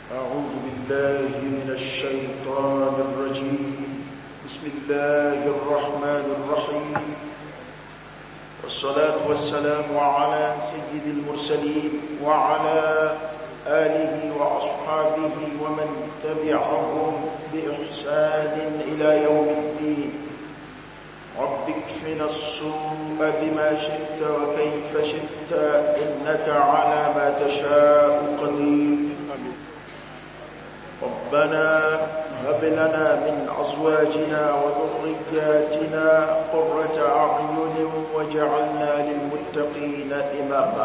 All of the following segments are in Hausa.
أعوذ بالله من الشيطان الرجيم. بسم الله الرحمن الرحيم، والصلاة والسلام على سيد المرسلين وعلى آله وأصحابه ومن تبعهم بإحسان إلى يوم الدين. رب اكفنا السوء بما شئت وكيف شئت إنك على ما تشاء قدير. ربنا هب لنا من أزواجنا وذرياتنا قرة أعين واجعلنا للمتقين إماما.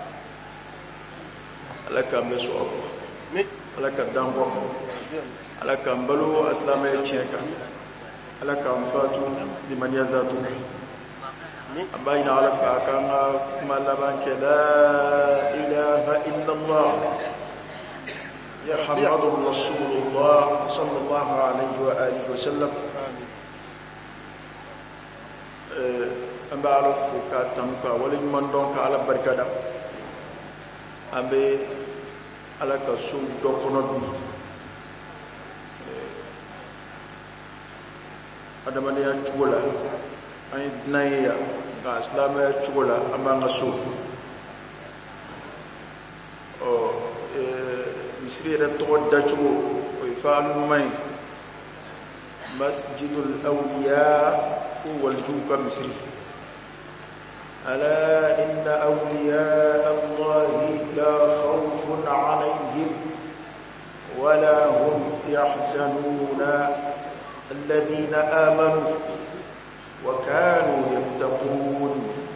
لك مسؤول لك الدنبوك لك بلو أسلام يتشيك لك أنفاتو لمن يذاتو أبين على فأكانا كما لبانك لا إله إلا الله محمد رسول الله صلى الله عليه وآله وسلم. أم بعرف كاتمك ولن من دونك على بركة أم على كسول دونك ada mana yang cuba lah, ani dinaik ya, kat Islam yang cuba lah, ambang ngasuh. Misri ada tuan dah cuba, ifal main Masjidul Awliya wal Juka Misri. Ala inna awliya Allahi la khawfun alayhim wa la hum yahzanuna. الذين آمنوا وكانوا يتقون.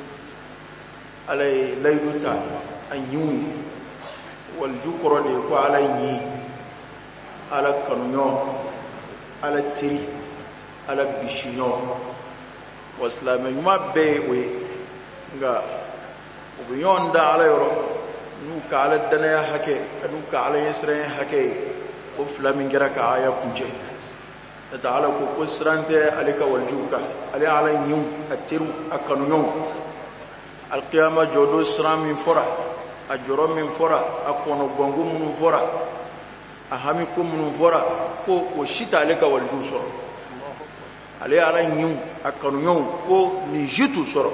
علي ليلتا أنيوي والجكر ليكو علي على كنيو على تري على بشينو واسلام يما بيوي nga ubiyonda ala yoro nuka ala dana hake nuka ala yesre hake ko flamingira ka aya kunje تعالى كسرانته عليك والجوكا علي على يوم التيرو أكنون القيامة جودو سرام من فرع الجرام من فرع أكون بانغو من فرع أهامكم من فرع كو وشيت عليك والجوسر علي على يوم أكنون كو نجيتو سر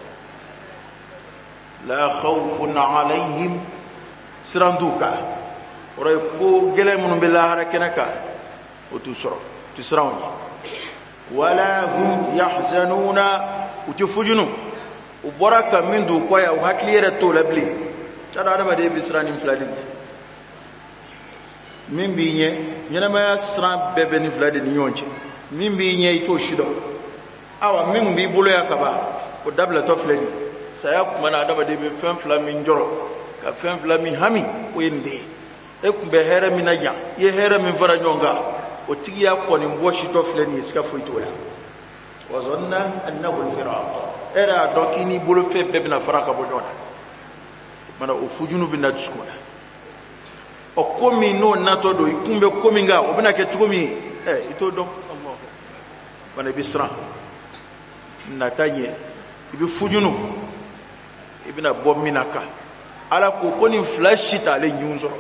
لا خوف عليهم سراندوكا وريكو جلمون بالله ركنكا وتسر تسروني ولا هم يحزنون وتفجنوا وبركة من دو كويا وهكليرة تولبلي ترى هذا ما ده بسراني فلادين من بينه ينما يسران ببني فلادين يونج من بينه يتوشيدو أو من بيبولو يكبا ودبلة تفلني سيأكل من هذا ما ده بفهم فلامين جرو كفهم فلامين همي ويندي ekum be here mi na ja ye here mi fara nyonga o tigi ya ko ni mboshi to fleni iska fuitola wa zanna annahu al-firaq era dokini bulu fe be na faraka bo jona mana o fujunu bi na tskona o komi no nato do ikumbe komi nga o bina ke tskomi ito do Allah bana bisra natanye ibi fujunu ibina bominaka ala ko koni flash ta le nyunzo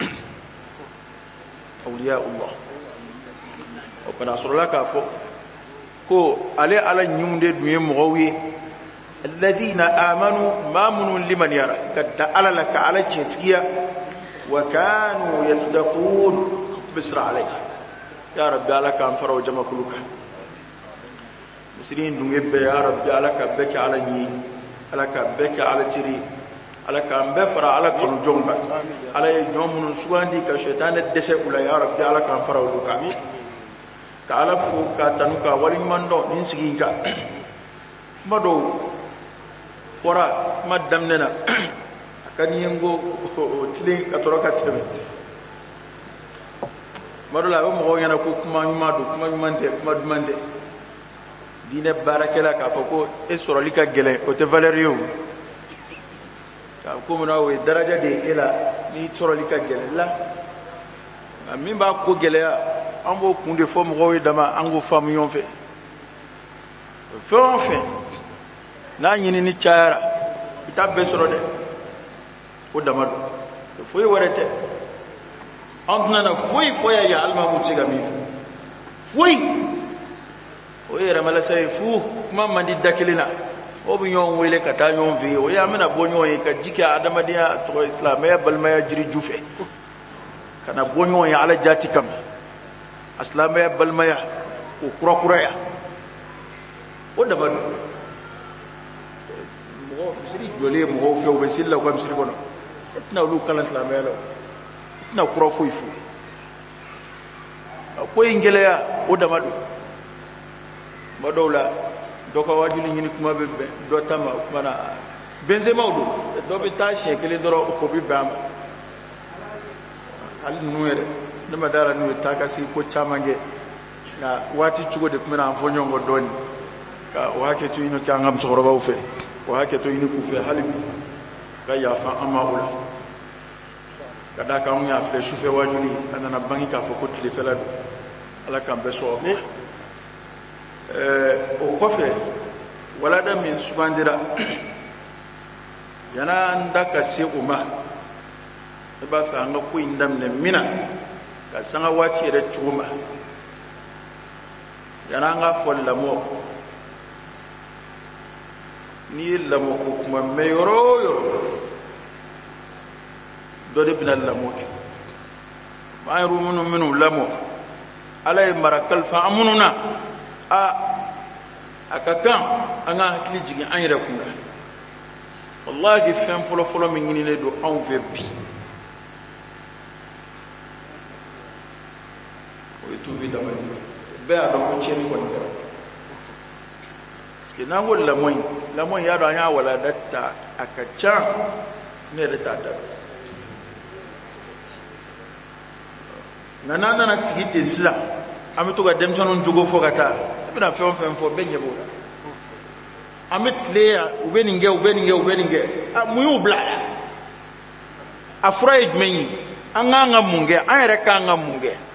أولياء الله وبنا صلى الله كافو كو علي على نيوم دي دوي مغوي الذين آمنوا ما منون لمن يرى قد على لك على تشتيا وكانوا يتقون بسر عليه يا رب عليك أنفر وجمع كلك مسرين دوي يا رب عليك بك على ني عليك بك على تري على كان بفر على كل جنبة على يوم من سواندي كشيطان الدسة ولا يا رب على كان فرعوا لك كعلى فوق كتنوكا ولمن دو نسيجا ما دو فرا ما دمنا كان ينجو تلين كتورك تبي ما دو لا بمغو ينكو كمان ما دو دين بارك لك فوق إسرائيل كجلة وتفالريو كمنا ودرجة دي إلى نيتورا لك جل من بعد كوجلة أمو كوندي فم غوي دما أنغو فم يوم في ناني نيتشارا كتاب بسرده ودمادو فوي ورته antna foi ya alma mu ci ga mi foi o yere mala sai fu kuma mandi dakilina o bi nyon wele ka ta nyon vi o ya mina bonyo yi ka jika adamadiya to islam ya balma ya jiri jufe kana bonyo yi ala jati kam islam ya balma ya ko kura ya o da ban mo siri jole mo fe o be silla ko am siri bono itna lu kala islam ya lo itna kura foi ko ingele ya o da madu madola doka wajuli nyini kuma be do tama mana Benzema do be ta shekele doro ko bi bam al nuere de madara nu ta kasi ko chamange na wati chugo de kuma na fonyo ngo doni ka wake to ino ka ngam soro ba ufe wake to ino ku fe halibi ka ya fa amaula kada ka unya fe shufe wajuli ana bangi ka fo ko tile fela do ala kan be so o kofe wala da min subandira yana ndaka se uma ba fa nga ko indam ne mina ka sanga wace da chuma yana nga fol lamo ni lamo ko kuma meyoro do de binal lamo ki ma rumunu minu lamo alay marakal fa amununa akakan anga hakili jigin an yɛrɛ kunna wallahi fɛn fɔlɔ min ɲininen do anw fɛ bi o ye tubi damani bɛɛ y'a dɔn ko tiɲɛni kɔni kɛra parce que n'an ko lamɔ in y'a dɔn an y'a walanda ta a ka ca ne yɛrɛ t'a da nka n'an nana sigi ten sisan an bɛ to ka denmisɛnninw jogo fɔ ka taa i bɛna fɛn o fɛn fɔ bɛɛ ɲɛ b'o la an bɛ tile yan u bɛ nin kɛ mun y'u bila a fura ye jumɛn ye an k'an ka mun kɛ an yɛrɛ k'an ka mun kɛ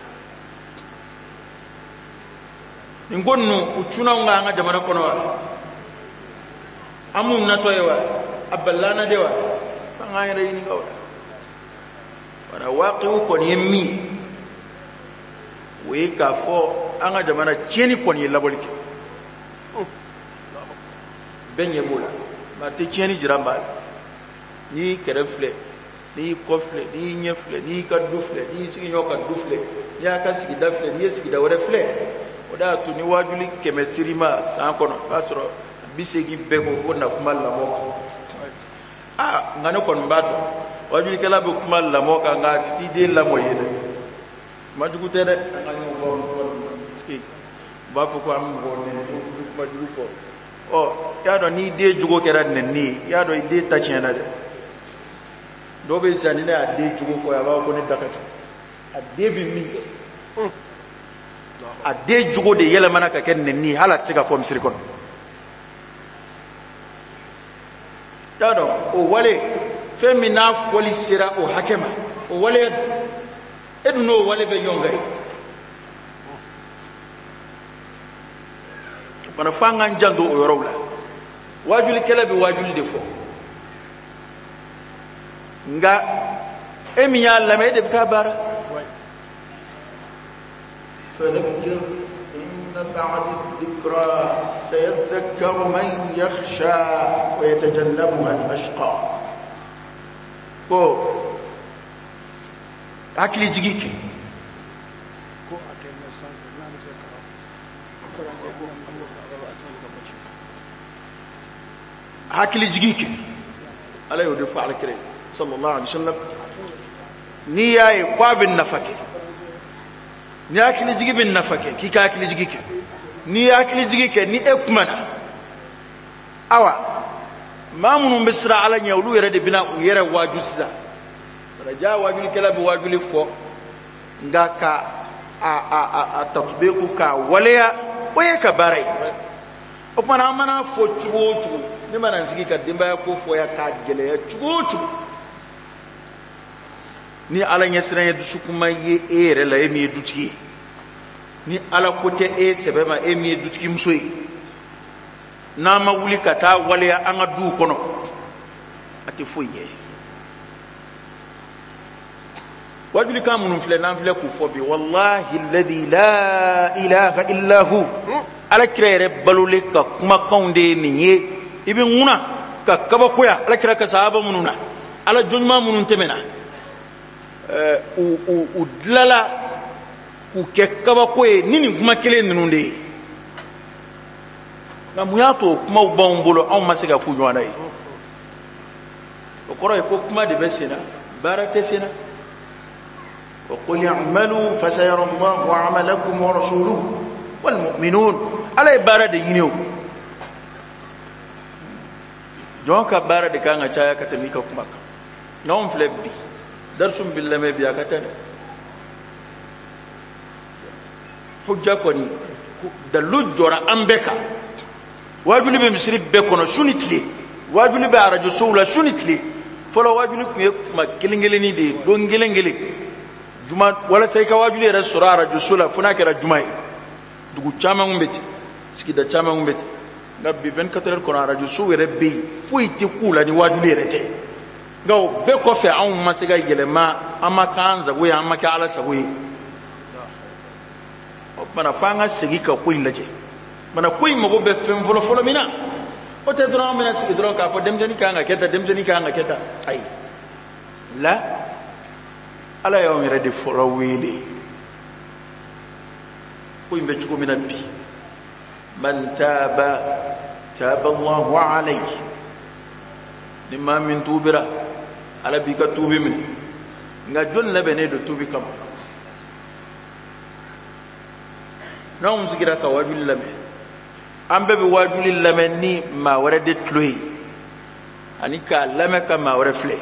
nin ko ninnu u cunna an ka jamana kɔnɔ wa an m'u natɔ ye wa a balilana de wa f'an k'an yɛrɛ ɲininka o la wala waaqi'u kɔni ye min ye o ye k'a fɔ an ka jamana tiɲɛni kɔni ye labɔli kɛ bɛɛ ɲɛ b'o la maa tɛ tiɲɛni jira maa la n'i y'i kɛrɛ filɛ n'i y'i kɔ filɛ n'i y'i ɲɛ filɛ n'i y'i ka du filɛ n'i y'i sigiɲɔgɔn ka du filɛ n'i y'a ka sigida filɛ n'i ye sigida wɛrɛ filɛ o de y'a to ni wajuli 100 sirima san kɔnɔ o b'a sɔrɔ 80 bɛɛ ko na kuma lamɔ kan nka ne kɔni b'a dɔn wajulikɛla bɛ kuma lamɔ kan nka a tɛ t'i den lamɔ ye dɛ kuma jugu tɛ dɛ an ka ɲɔgɔn fɔ parce que u b'a fɔ ko an bɛ mɔgɔw nɛni kuma jugu fɔ y'a dɔn n'i den jogo kɛra nɛni ye y'a dɔn i den ta tiɲɛna dɛ dɔw bɛ sisan ni ne y'a den jogo fɔ a b'a fɔ ko ne da ka jugu a den bɛ min kɛ a den jogo de yɛlɛmana ka kɛ nɛni ye hali a tɛ se ka fɔ misiri kɔnɔ y'a dɔn o wale fɛn min n'a fɔli sera o hakɛ ma o wale e dun n'o wale bɛ ɲɔgɔn kan ye mana f'an k'an janto o yɔrɔw la wajulikɛla bɛ wajuli de fɔ nka e min y'a lamɛn e de bɛ taa baara فذكر إن نفعت الذكرى سيذكر من يخشى ويتجنبها الأشقى ko hakili jigi kɛ hakili jigi kɛ ala y'o de fɔ alakira sallallahu alaihi wasallam n'i y'a ye ko a bɛ nafa kɛ ni hakili jigi bɛ nafa kɛ k'i ka hakili jigi kɛ n'i ye hakili jigi kɛ ni e kumana awa maa minnu bɛ siran ala ɲɛ olu yɛrɛ de bɛna u yɛrɛ waaju sisan ja wajulikɛla bɛ wajuli fɔ nka ka a tatubeku k'a waleya o ye ka baara ye o kumana an mana fɔ cogo o cogo ne mana n sigi ka denbaya ko fɔ ya k'a gɛlɛya cogo o cogo ni ala ɲɛsiran ye dusukuma ye e yɛrɛ la e min ye dutigi ye ni ala ko tɛ e sɛbɛ ma e min ye dutigi muso ye n'an ma wuli ka taa waleya an ka duw kɔnɔ a tɛ foyi ɲɛ wajuli ka munun file nan file ku fobi wallahi alladhi la ilaha illa hu ala kirere balule ka kuma kaunde niye ibi nguna ka kaba koya ala kira ka sahaba mununa ala jonma munun temena u dilala ku ke kaba koye nini kuma kele ninunde na muyato kuma ubambulo on masiga ku jwana yi o koro ko kuma de besena barate sena wa qul ya'malu fasayara Allahu 'amalakum wa rasuluhu wal mu'minun ala barade yinyo jonka barade kanga chaya katamika kuma na on flebbi darsum billahi biya katane hujja koni da lujjora ambeka wajuli be misri be kono sunitli wajuli be arajo sowla sunitli folo wajuli kuma kelengeleni de don gelengele juma wala sai ka wajuli ra sura arajo sula funa kera juma dugu chama ngumbeti sikida chama ngumbeti ngabbi 24 heures kono arajo suwere be fuiti kula ni wajuli rete gaw be ko fe an masiga yelema amakanza we amaka ala sawi mana fanga sigi ka ko inlaje mana koy mago be fem folo folo mina o te dron mina sigi dron ka fo demjani ka nga keta ay la ala yaw mi redi folo wili koy be chugo mina bi man taba Allahu alayhi nimma min tubira ala bi ka tubi min nga jon la bene do tubi kam na sigira ka wajuli lame ambe be wajuli lame ni ma wara de tloyi ani ka lame ka ma wara fle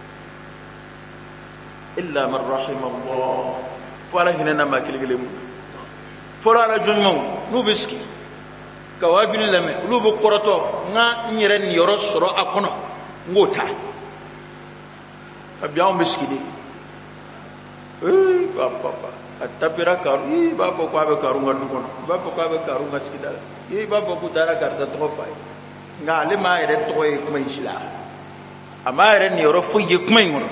illa man rahima Allah fala hinana ma kilgele mu fora la junmo nu biski ka wajuli lame lu bu qoroto nga nyere ni yoro soro akono ngota abiam biski de papa atapira karu ba fo ko abe karu ngadu kono ba fo ko abe karu ngaskidala ba fo ko dara garza trofa nga ale ma ere to e kuma isla ama ere ni oro fu ye kuma ngono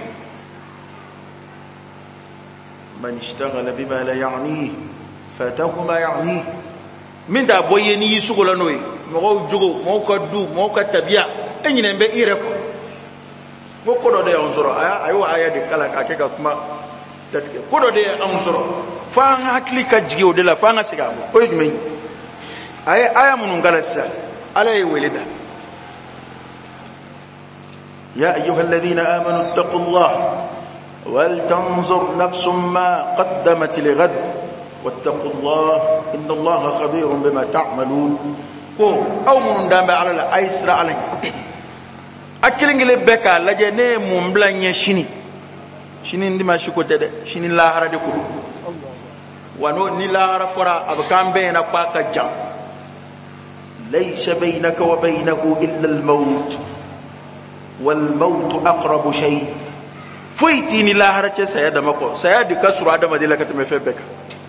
man ishtaghala bima la ya'ni fatahu ma ya'ni min da boye ni sugola noy mo jogo mo ko du mo ko tabiya enyine be ire ko ko do de on soro ayo aya de kala ka ke ka kuma tatke ko do de am soro fa nga hakli ka jige de la fa nga siga ko o yumi aya munun galassa ala welida ya ayyuhal ladina amanu taqullaha wal tanzur nafsum ma qaddamat lighad wattaqullaha innallaha khabirun bima ta'malun ko aw munun dambe ala la aisra ala akilingile beka laje ne mum blanye shini ndima shikote de shini lahara de ko wano ni lahara fora abkambe na kwaka jam laysa baynaka wa baynahu illa al-maut wal maut aqrabu shay fuiti ni lahara ce sayada mako sayadi kasru adama de lakata me febeka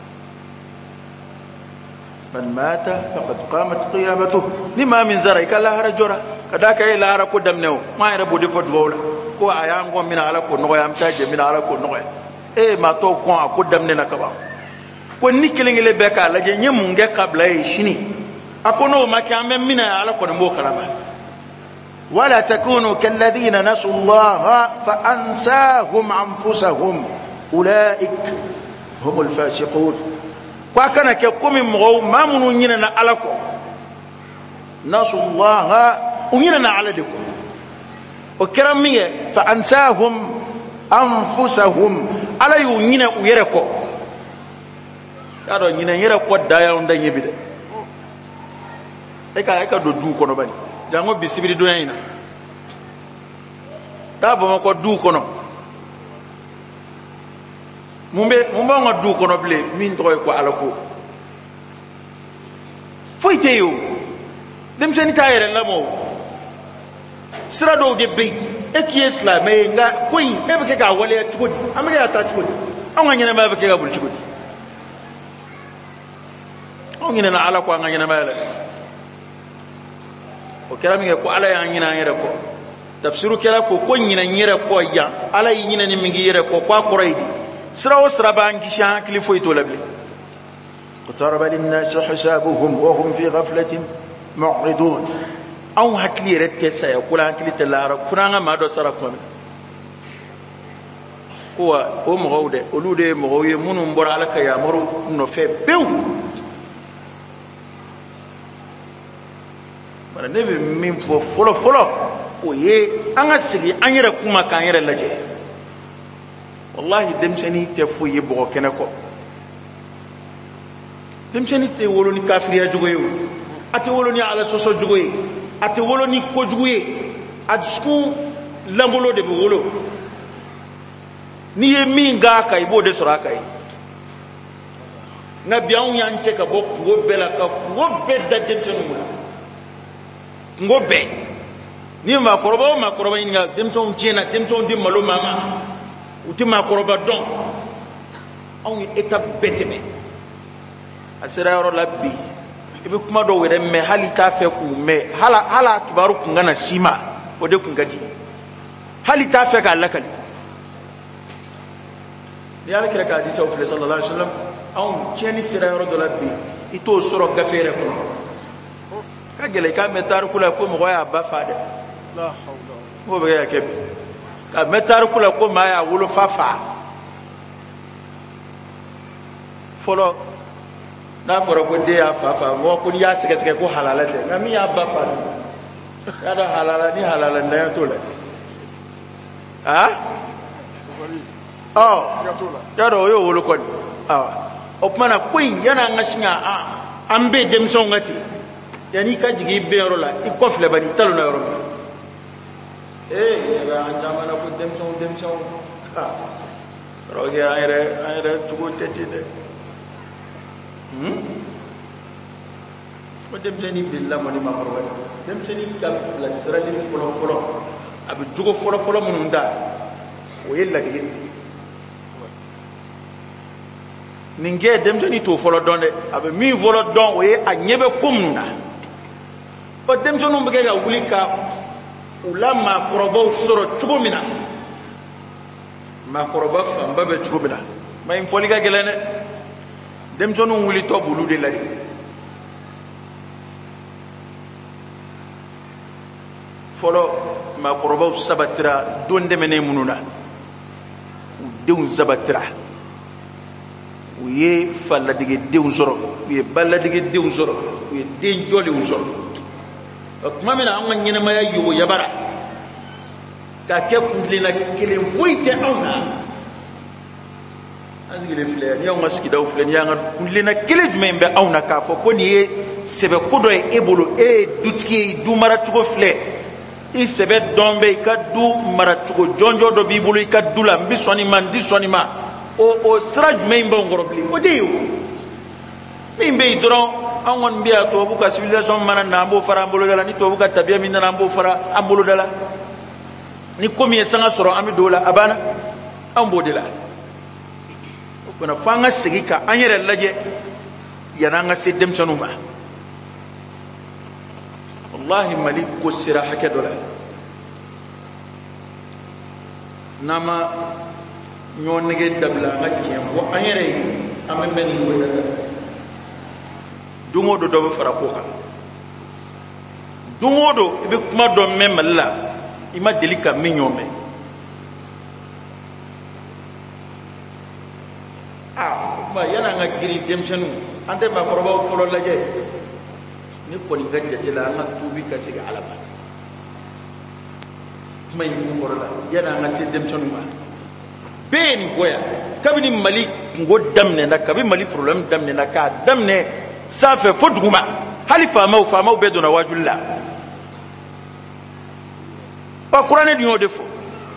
man mata faqad qamat qiyamatuhu lima min zarika lahara jora kadaka ila lahara ko damnew ma ira bodi fo dwowla ko ayango mina ala ko noya am taje mina ala ko noya ma to ko ko damne na kaba ko ni kelengele beka la je nyemu nge kabla e shini akono makame mina ala ko mbo kalama wala takunu kal ladina nasu Allah fa ansahum anfusahum ulaik humul fasiqun kwa kana ke komi mo mamunu nyina na ala ko nasu Allah unyina na ala de ko o keramiye fa ansahum anfusahum ala yu nyina uyere ko kado nyina yere ko daya onda yebide e ka do du kono bani jango bisibiri do yina ta bo ko du kono mumbe ngo du kono ble min to ko ala ko foite yo dem seni tayere lamo sira do ge be e ki islam e nga koy e be ka wale tukodi amage ata tukodi on nga nyina ma be ka bul tukodi on nyina na ala ko nga nyina ma la o kerami ko ala ya nyina yere ko tafsiru kera ko nyina yere ko ya ala yi nyina ni mingi yere ko kwa koraidi sira o sira b'an kisi an hakili foyi t'o la bilen. iqtaraba linnasi hisabuhum wa hum fi ghaflatin mu'ridun. anw hakili yɛrɛ tɛ saya ko la hakili tɛ lahara funa an ka maa dɔ sara kuma min ko wa o mɔgɔw dɛ olu de ye mɔgɔw ye minnu bɔra ala ka yamaru nɔfɛ pewu. bana ne bɛ min fɔ fɔlɔ fɔlɔ o ye an ka segin an yɛrɛ kuma k'an yɛrɛ lajɛ. wallahi denmisɛnnin tɛ foyi ye bɔgɔ kɛnɛ kɔ. denmisɛnnin tɛ wolo ni kafiriya jogo ye o, a tɛ wolo ni ala sɔsɔ jogo ye, a tɛ wolo ni kojugu ye, a dusukun lankolon de bɛ wolo. n'i ye min k'a kan i b'o de sɔrɔ a kan ye. nka bi anw y'an cɛ ka bɔ kungo bɛɛ la ka kungo bɛɛ da denmisɛnninw la, kungo bɛɛ. ni maakɔrɔba o maakɔrɔba ɲininka denmisɛnw tiɲɛna, denmisɛnw di malo maa ma, u tɛ maakɔrɔba dɔn. anw ye étape bɛɛ tɛmɛ. a sera yɔrɔ la bi i bɛ kuma dɔw yɛrɛ mɛn hali t'a fɛ k'u mɛn, hala kibaru kun ka na s'i ma, o de kun ka di. hali t'a fɛ k'a lakali. ni ala kira ka hadisaw filɛ sallallahu alaihi wasallam, anw tiɲɛni sera yɔrɔ dɔ la bi i t'o sɔrɔ gafe yɛrɛ kɔnɔ. ka gɛlɛ i k'a mɛn tariku la ko mɔgɔ y'a ba fa dɛ, m'o bɛ kɛ ka kɛ bi. k'a mɛn tariku la ko maa y'a wolofa fa. fɔlɔ n'a fɔra ko den y'a fa fa, mɔgɔ ko n'i y'a sɛgɛsɛgɛ ko halala tɛ, nka min y'a ba fa dun, y'a dɔn halala ni halala ntanya t'o la. y'a dɔn o y'o wolo kɔni. o tuma na ko in yan'an ka sin an bɛ denmisɛnw ka ten, yanni i ka jigin i bɛn yɔrɔ la i kɔfilɛ bani i talonna yɔrɔ min. an caman na ko denmisɛnw yɔrɔ kɛ an yɛrɛ cogo tɛ ten dɛ. ko denmisɛnnin bɛ lamɔ ni maakɔrɔba ye. denmisɛnnin ka bilasirali fɔlɔ-fɔlɔ a bɛ jogo fɔlɔ-fɔlɔ minnu da o ye ladege de ye. nin kɛ denmisɛnnin t'o fɔlɔ dɔn dɛ, a bɛ min fɔlɔ dɔn o ye a ɲɛ bɛ ko minnu na. ɔ denmisɛnninw bɛ kɛ ka wuli ka u la maakɔrɔbaw sɔrɔ cogo min na, maakɔrɔba fanba bɛ cogo min na, ma in fɔli ka gɛlɛn dɛ. denmisɛnninw wulitɔ b'olu de lajɛ. fɔlɔ maakɔrɔbaw sabatira don dɛmɛnen minnu na, u denw sabatira, u ye fa ladegedenw sɔrɔ, u ye ba ladegedenw sɔrɔ, u ye den jɔlenw sɔrɔ. o tuma min na an ka ɲɛnamaya yogo yabara k'a kɛ kuntilenna kelen foyi tɛ anw na. an sigilen filɛ ni y'anw ka sigidaw filɛ, ni y'an ka kuntilenna kelen jumɛn bɛ anw na k'a fɔ ko nin ye sɛbɛko dɔ ye e bolo, e ye dutigi ye, du maracogo filɛ, i sɛbɛ dɔn bɛ, i ka du maracogo jɔnjɔ dɔ b'i bolo i ka du la, n bɛ sɔn nin ma n tɛ sɔn nin ma, o sira jumɛn b'anw kɔrɔ bilen? o tɛ yen o. min bɛ yen dɔrɔn an kɔni bɛ yan, tubabu ka civilisation mana na an b'o fara an boloda la, ni tubabu ka tabiya min nana an b'o fara an boloda la, ni ko min ye sanga sɔrɔ an bɛ don o la, a banna, anw b'o de la. o kumana fo an ka segin ka an yɛrɛ lajɛ yan'an ka se denmisɛnninw ma. wallahi mali ko sera hakɛ dɔ la, n'an ma ɲɔgɔn nɛgɛ dabila an ka tiɲɛ fɔ an yɛrɛ ye, an bɛ mɛn nin cogo in na dɛ. don o don dɔ bɛ fara ko kan, don o don i bɛ kuma dɔ mɛn mali la i ma deli ka min ɲɔgɔn mɛn. o tuma yan'an ka girin denmisɛnninw, an tɛ maakɔrɔbaw fɔlɔ lajɛ. ne kɔni ka jate la an ka tuubi ka segin ala ma. kuma in kun fɔra la yan'an ka se denmisɛnninw ma. bɛɛ ye nin fɔ yan kabini mali kungo daminɛna, kabini mali problème daminɛna, k'a daminɛ sanfɛ fo duguma, hali faamaw bɛɛ donna wajuli la. ɔ kuranɛ dun y'o de fɔ.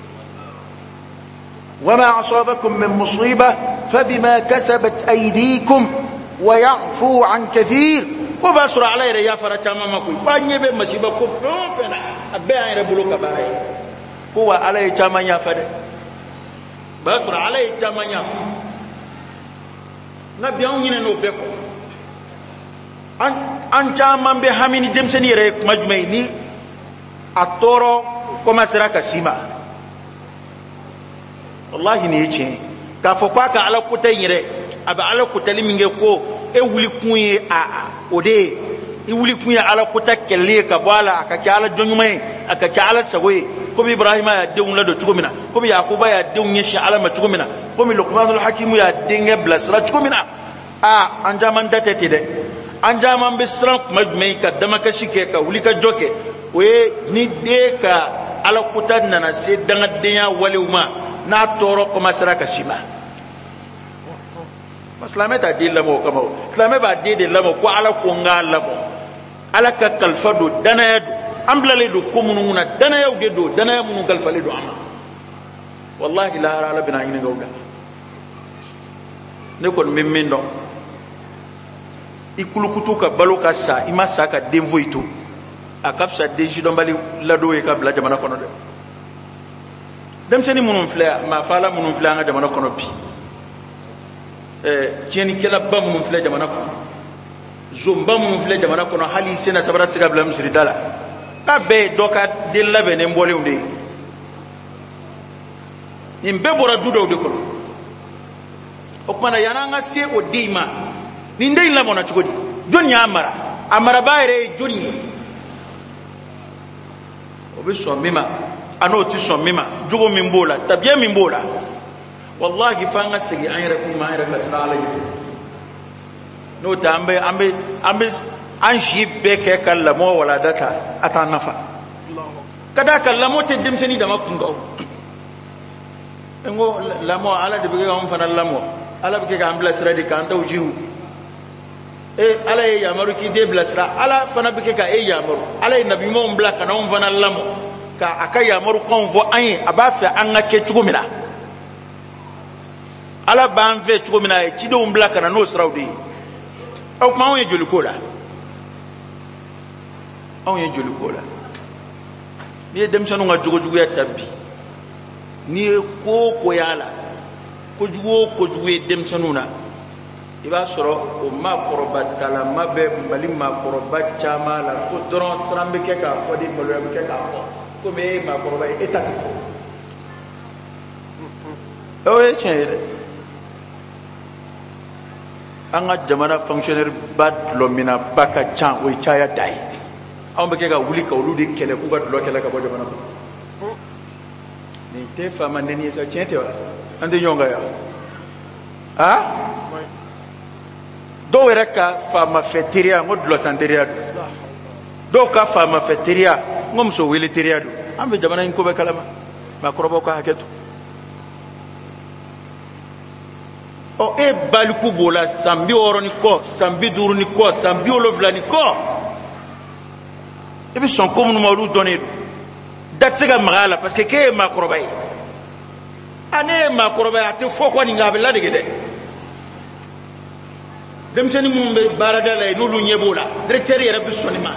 وما أصابكم من مصيبة فبما كسبت أيديكم ويعفو عن كثير. ko b'a sɔrɔ ala yɛrɛ yafara caman ma koyi, ba ɲɛ bɛ masiba ko fɛn o fɛn na a bɛɛ y'an yɛrɛ bolo ka baara ye. ko wa ala ye caman yafa dɛ, b'a sɔrɔ ala ye caman yafa. nka bi anw ɲinɛna o bɛɛ kɔ. an caman bɛ hami ni denmisɛnnin yɛrɛ ye kuma jumɛn ye ni a tɔɔrɔ commencera ka s'i ma. wallahi nin ye tiɲɛ ye. ka fo kwa ka ala kuta yire aba ala kutali minge ko e wuli kunye ode i wuli kunye ala kuta kelle ka bala aka ki ala jonyumai aka ki ala sagoye ko bi ibrahima ya deun la do chugumina ko bi yakuba ya deun yeshi ala ma chugumina ko bi luqmanul hakim ya dinge blasra chugumina anjaman datete de anjaman bisran kuma mai ka dama ka shike ka wuli ka joke we ni de ka ala kuta nana se danga denya walewma na toro ko masara ka shima maslame ta de lamo kama islame ba de lamo ko ala ko ngalamo ala ka kalfado danayadu amblale do komununa danayu do danayu mun kalfale do ama wallahi la ala bina ina gawda ne kon memmen do ikulukutu ka balo ka sa ima sa ka denvoito akafsa deji do bali lado e ka bla jamana kono de dem seni munun fle ma fala munun fle nga jamana kono bi jeni kala bam munun fle jamana kono zomba munun fle jamana kono hali sena sabara siga bla misri dala ka be doka de labe ne mbole unde nimbe bora dudo de kono okmana yana nga se o dima ni ndey la mona chugodi joni amara bayre joni obiso mima anoti so mima jugo mimbola tabia mimbola wallahi fanga sigi ayra kuma ayra kasala yitu no tambe ambe an shi beke kallamo wala data ata nafa kada kallamo te demseni da makunga ngo lamo ala de bege on fana lamo ala bege ga ambla sira de kan taw jihu ala e yamaru ki de blasra ala fana bege ga e yamaru ala nabi mo mbla kana on fana lamo ka akay yamaru kon vo an abafa an ngake chugumina ala ban fe chugumina e chido mbla kana no srawdi o ma on joli kola on ye joli kola ni dem sanu nga jugo ya tabbi ni ko yala ko jugo dem sanuna iba soro o ma koroba tala mabe mbali ma koroba chama la ko doron srambe ke ka fo di molo ke ka fo ko me ma koroba etati o e chere anga jamana fonctionnaire bad lomina baka chan o chaya dai on be ke ga wuli ka wuli kele ku ga dlo kele ka bo jamana ko ni te fama neni sa chente wa ande nyonga ya do reka fama feteria ngodlo santeria do ka fama feteria ngomso wele teria do ambe jamana inko be kalama makrobo ko haketu o e balku bola sambi oroni ko sambi duruni ko sambi olovlani ko e bi son comme no malu donné datsega magala parce que ke makrobay ane makrobay ate foko ni ngabela de gede dem seni mumbe barada lay no lu nyebola directeur yere bi sonima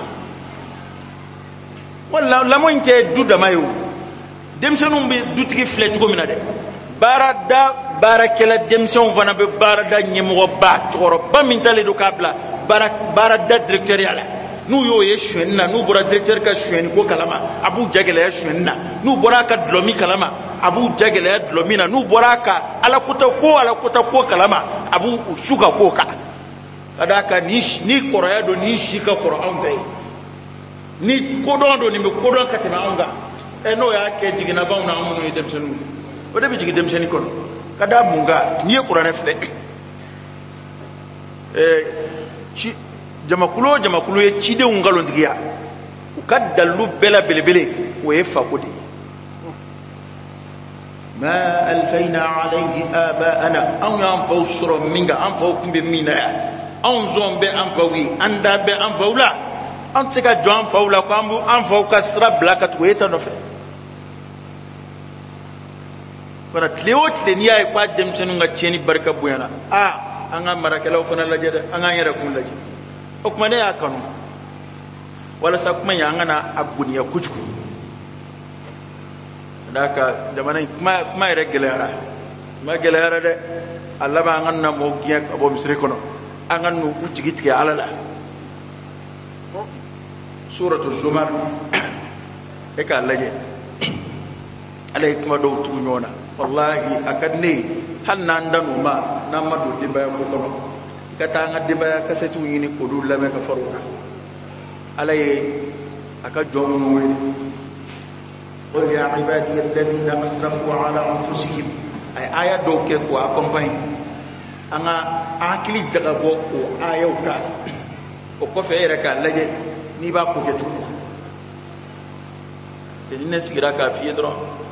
wala la mo inte du damayo dem senu be dutigi fletch ko mina de barakela dem sen fana be barada nyemo ba toro ba min tale do kabla barada directeur yala nu yo ye shwenna nu bora directeur ka shweni ko kalama abu jagele ya shwenna nu bora ka dlomi kalama abu jagele ya dlomina nu bora ka ala kuta ko kalama abu shuka ko ka kadaka ni koroya do ni shika qur'an dai ni kodon do ni me kodon katima anga e no ya ke jigina bawna amu ni dem senu o de bi jigi dem seni kon kada munga ni qur'an fle ci jamakulo ye cide ngalo ndigiya ukaddalu bela belebele o ye fakodi ma alfayna alayhi aba'ana aw yanfusuru minga anfukum bi mina an zombe an fawi anda be an fawla an tsika jon fawla ko ambu an fawka sra blakat weta no fe para tleot le niya e kwa dem senu nga cheni barka buyana anga marakelaw fana lajeda anga yara kun laje o kuma ne ya kanu wala sa kuma ya ngana aguniya kujuku daka jamana kuma regelera ma gelera de Allah ba nganna mo giya abo misri kono angan no ujigitke alala suratul zumar e ka laje alay kuma do tu nyona wallahi akadne hanna ndanu ma namadu dibaya ko kono kata nga dibaya kasetu yini ko dul lame ka faruka alaye aka jomu weli qul ya ibadi alladhina asrafu ala anfusihim ay aya do ke ko accompagne anga akili jaga bo ko ayauka o ko feere ka laje ni ba ko ke tu te ni sigira ka fiye dro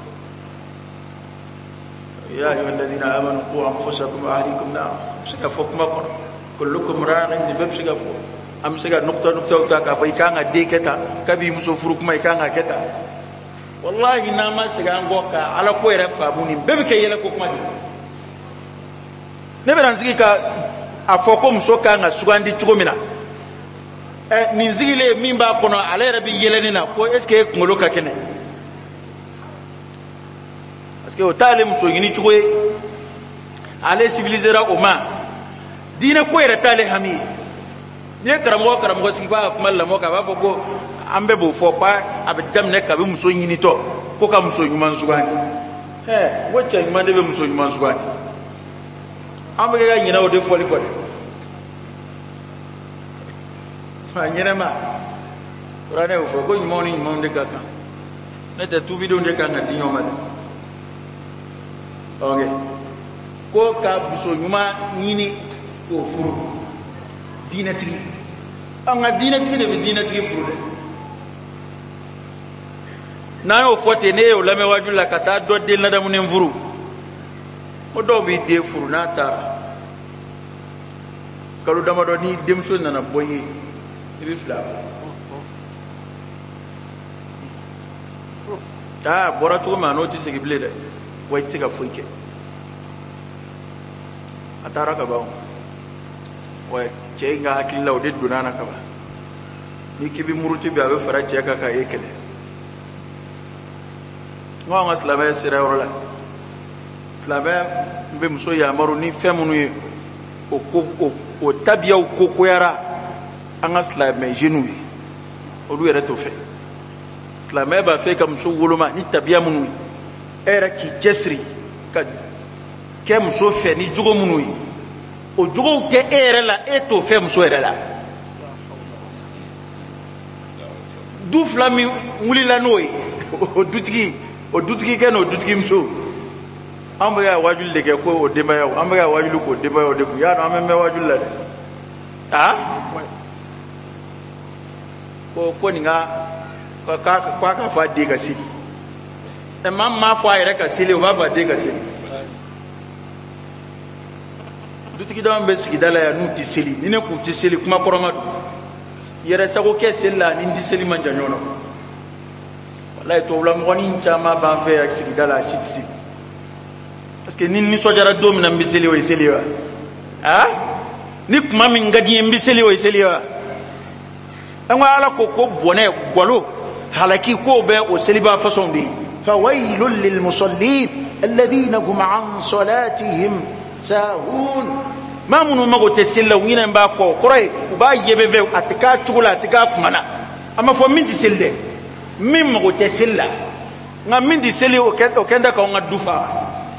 يا أيها الذين آمنوا قوا أنفسكم وأهليكم نارا سيغا فوق مكون كلكم راع دبب سيغا فوق أم سيغا نقطة وتاكا بايكانا ديكتا كبي مسوفروك ما يكانا كتا والله ناما سيغا نغوكا على كوي رفا بوني بيبكا يلا كوك مادي نبران سيغا أفوكو مسوكا سوغاندي تشومينا نزيلي ميمبا كونو على ربي يلنينا كو اسكي كمولوكا كنه que o talim so yini chwe ale civilisera o ma dina ko era tale hami ne karamo siba kuma la mo ka ba ko ambe bo fo pa abdam ne ka be muso yini to ko ka muso yuman sugani wacce ma de be muso yuman sugani ambe ga yina o de foli ko de fa nyere ma ora ne fo ko yimoni de ka ka ne te tu video de ka na dinyo ma okay ko ka buso nyuma nyini ko furu dinatigi anga dinatigi de dinatigi furu de na yo fote ne yo lame waju la kata do de na damu ne furu o do bi de furu na ta kalu dama do ni demso na boye rifla ta boratu ma no ti se gible de way tiga fuike atara ka ba way chenga hakilla o deddu nana ka ba ni kibi muruti bi abe fara cheka ka yekele ngo ngaslaba sira wala slaba be muso ya maru ni femunu o tabiya ko koyara anga slaba jenu o du yere to fe slaba ba fe kam so woloma ni tabiya munu era ki jesri ka kem so fe ni jugo munu o jugo te era la eto fe muso era la du flami nguli la noy o dutigi ken o dutigi muso amba ya wajul de ke ko o dema ya amba ya wajul ko dema ya de ku ya no ameme wajul la ko ni nga ka fa de ka sidi e mamma fa ire ka sili o ba fa de ka sili dutigi da ambe sigidala ya nu ti sili ni ne ku ti sili kuma koroma yere sago ke sella ni ndi seli manja nyono wallahi to wala mo ni chama ba fe ak sigidala shitsi parce que ni sojara dom na mbiseli wa seli wa ni kuma min ngadi mbiseli wa seli wa anwa ala ko bone golo halaki ko be o seli ba façon bi fawailul lil musallin alladhina hum an salatihim sahun mamunu mago te sella wina mba ko kore ba yebebe atika chugula atika kumana ama fo min di selle min mago te sella nga min di seli o kenda ka nga dufa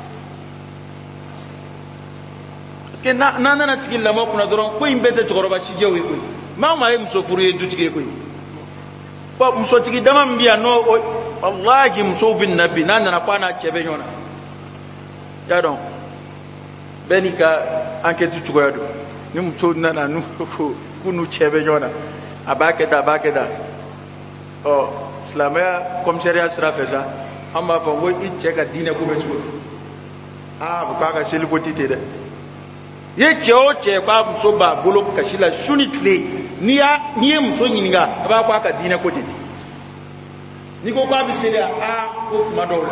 ke na sigilla mo kuna doron ko imbete chogoroba sijewi ko ma mare muso furu dutigi ko ba muso tigi dama mbiya no wallahi muso bin nabi na kwana chebe nyona ya don benika enquête chugoyado ni muso nana nu kunu chebe nyona abakeda o islamia commissariat sera feza amba fa wo i cheka dine ko bechu bukaka seliko titede ye cheo che kwa muso ba bolo kashila shunitle niye muso nyinga aba kwa ka dine ko titi niko kwa bisela ko kuma dola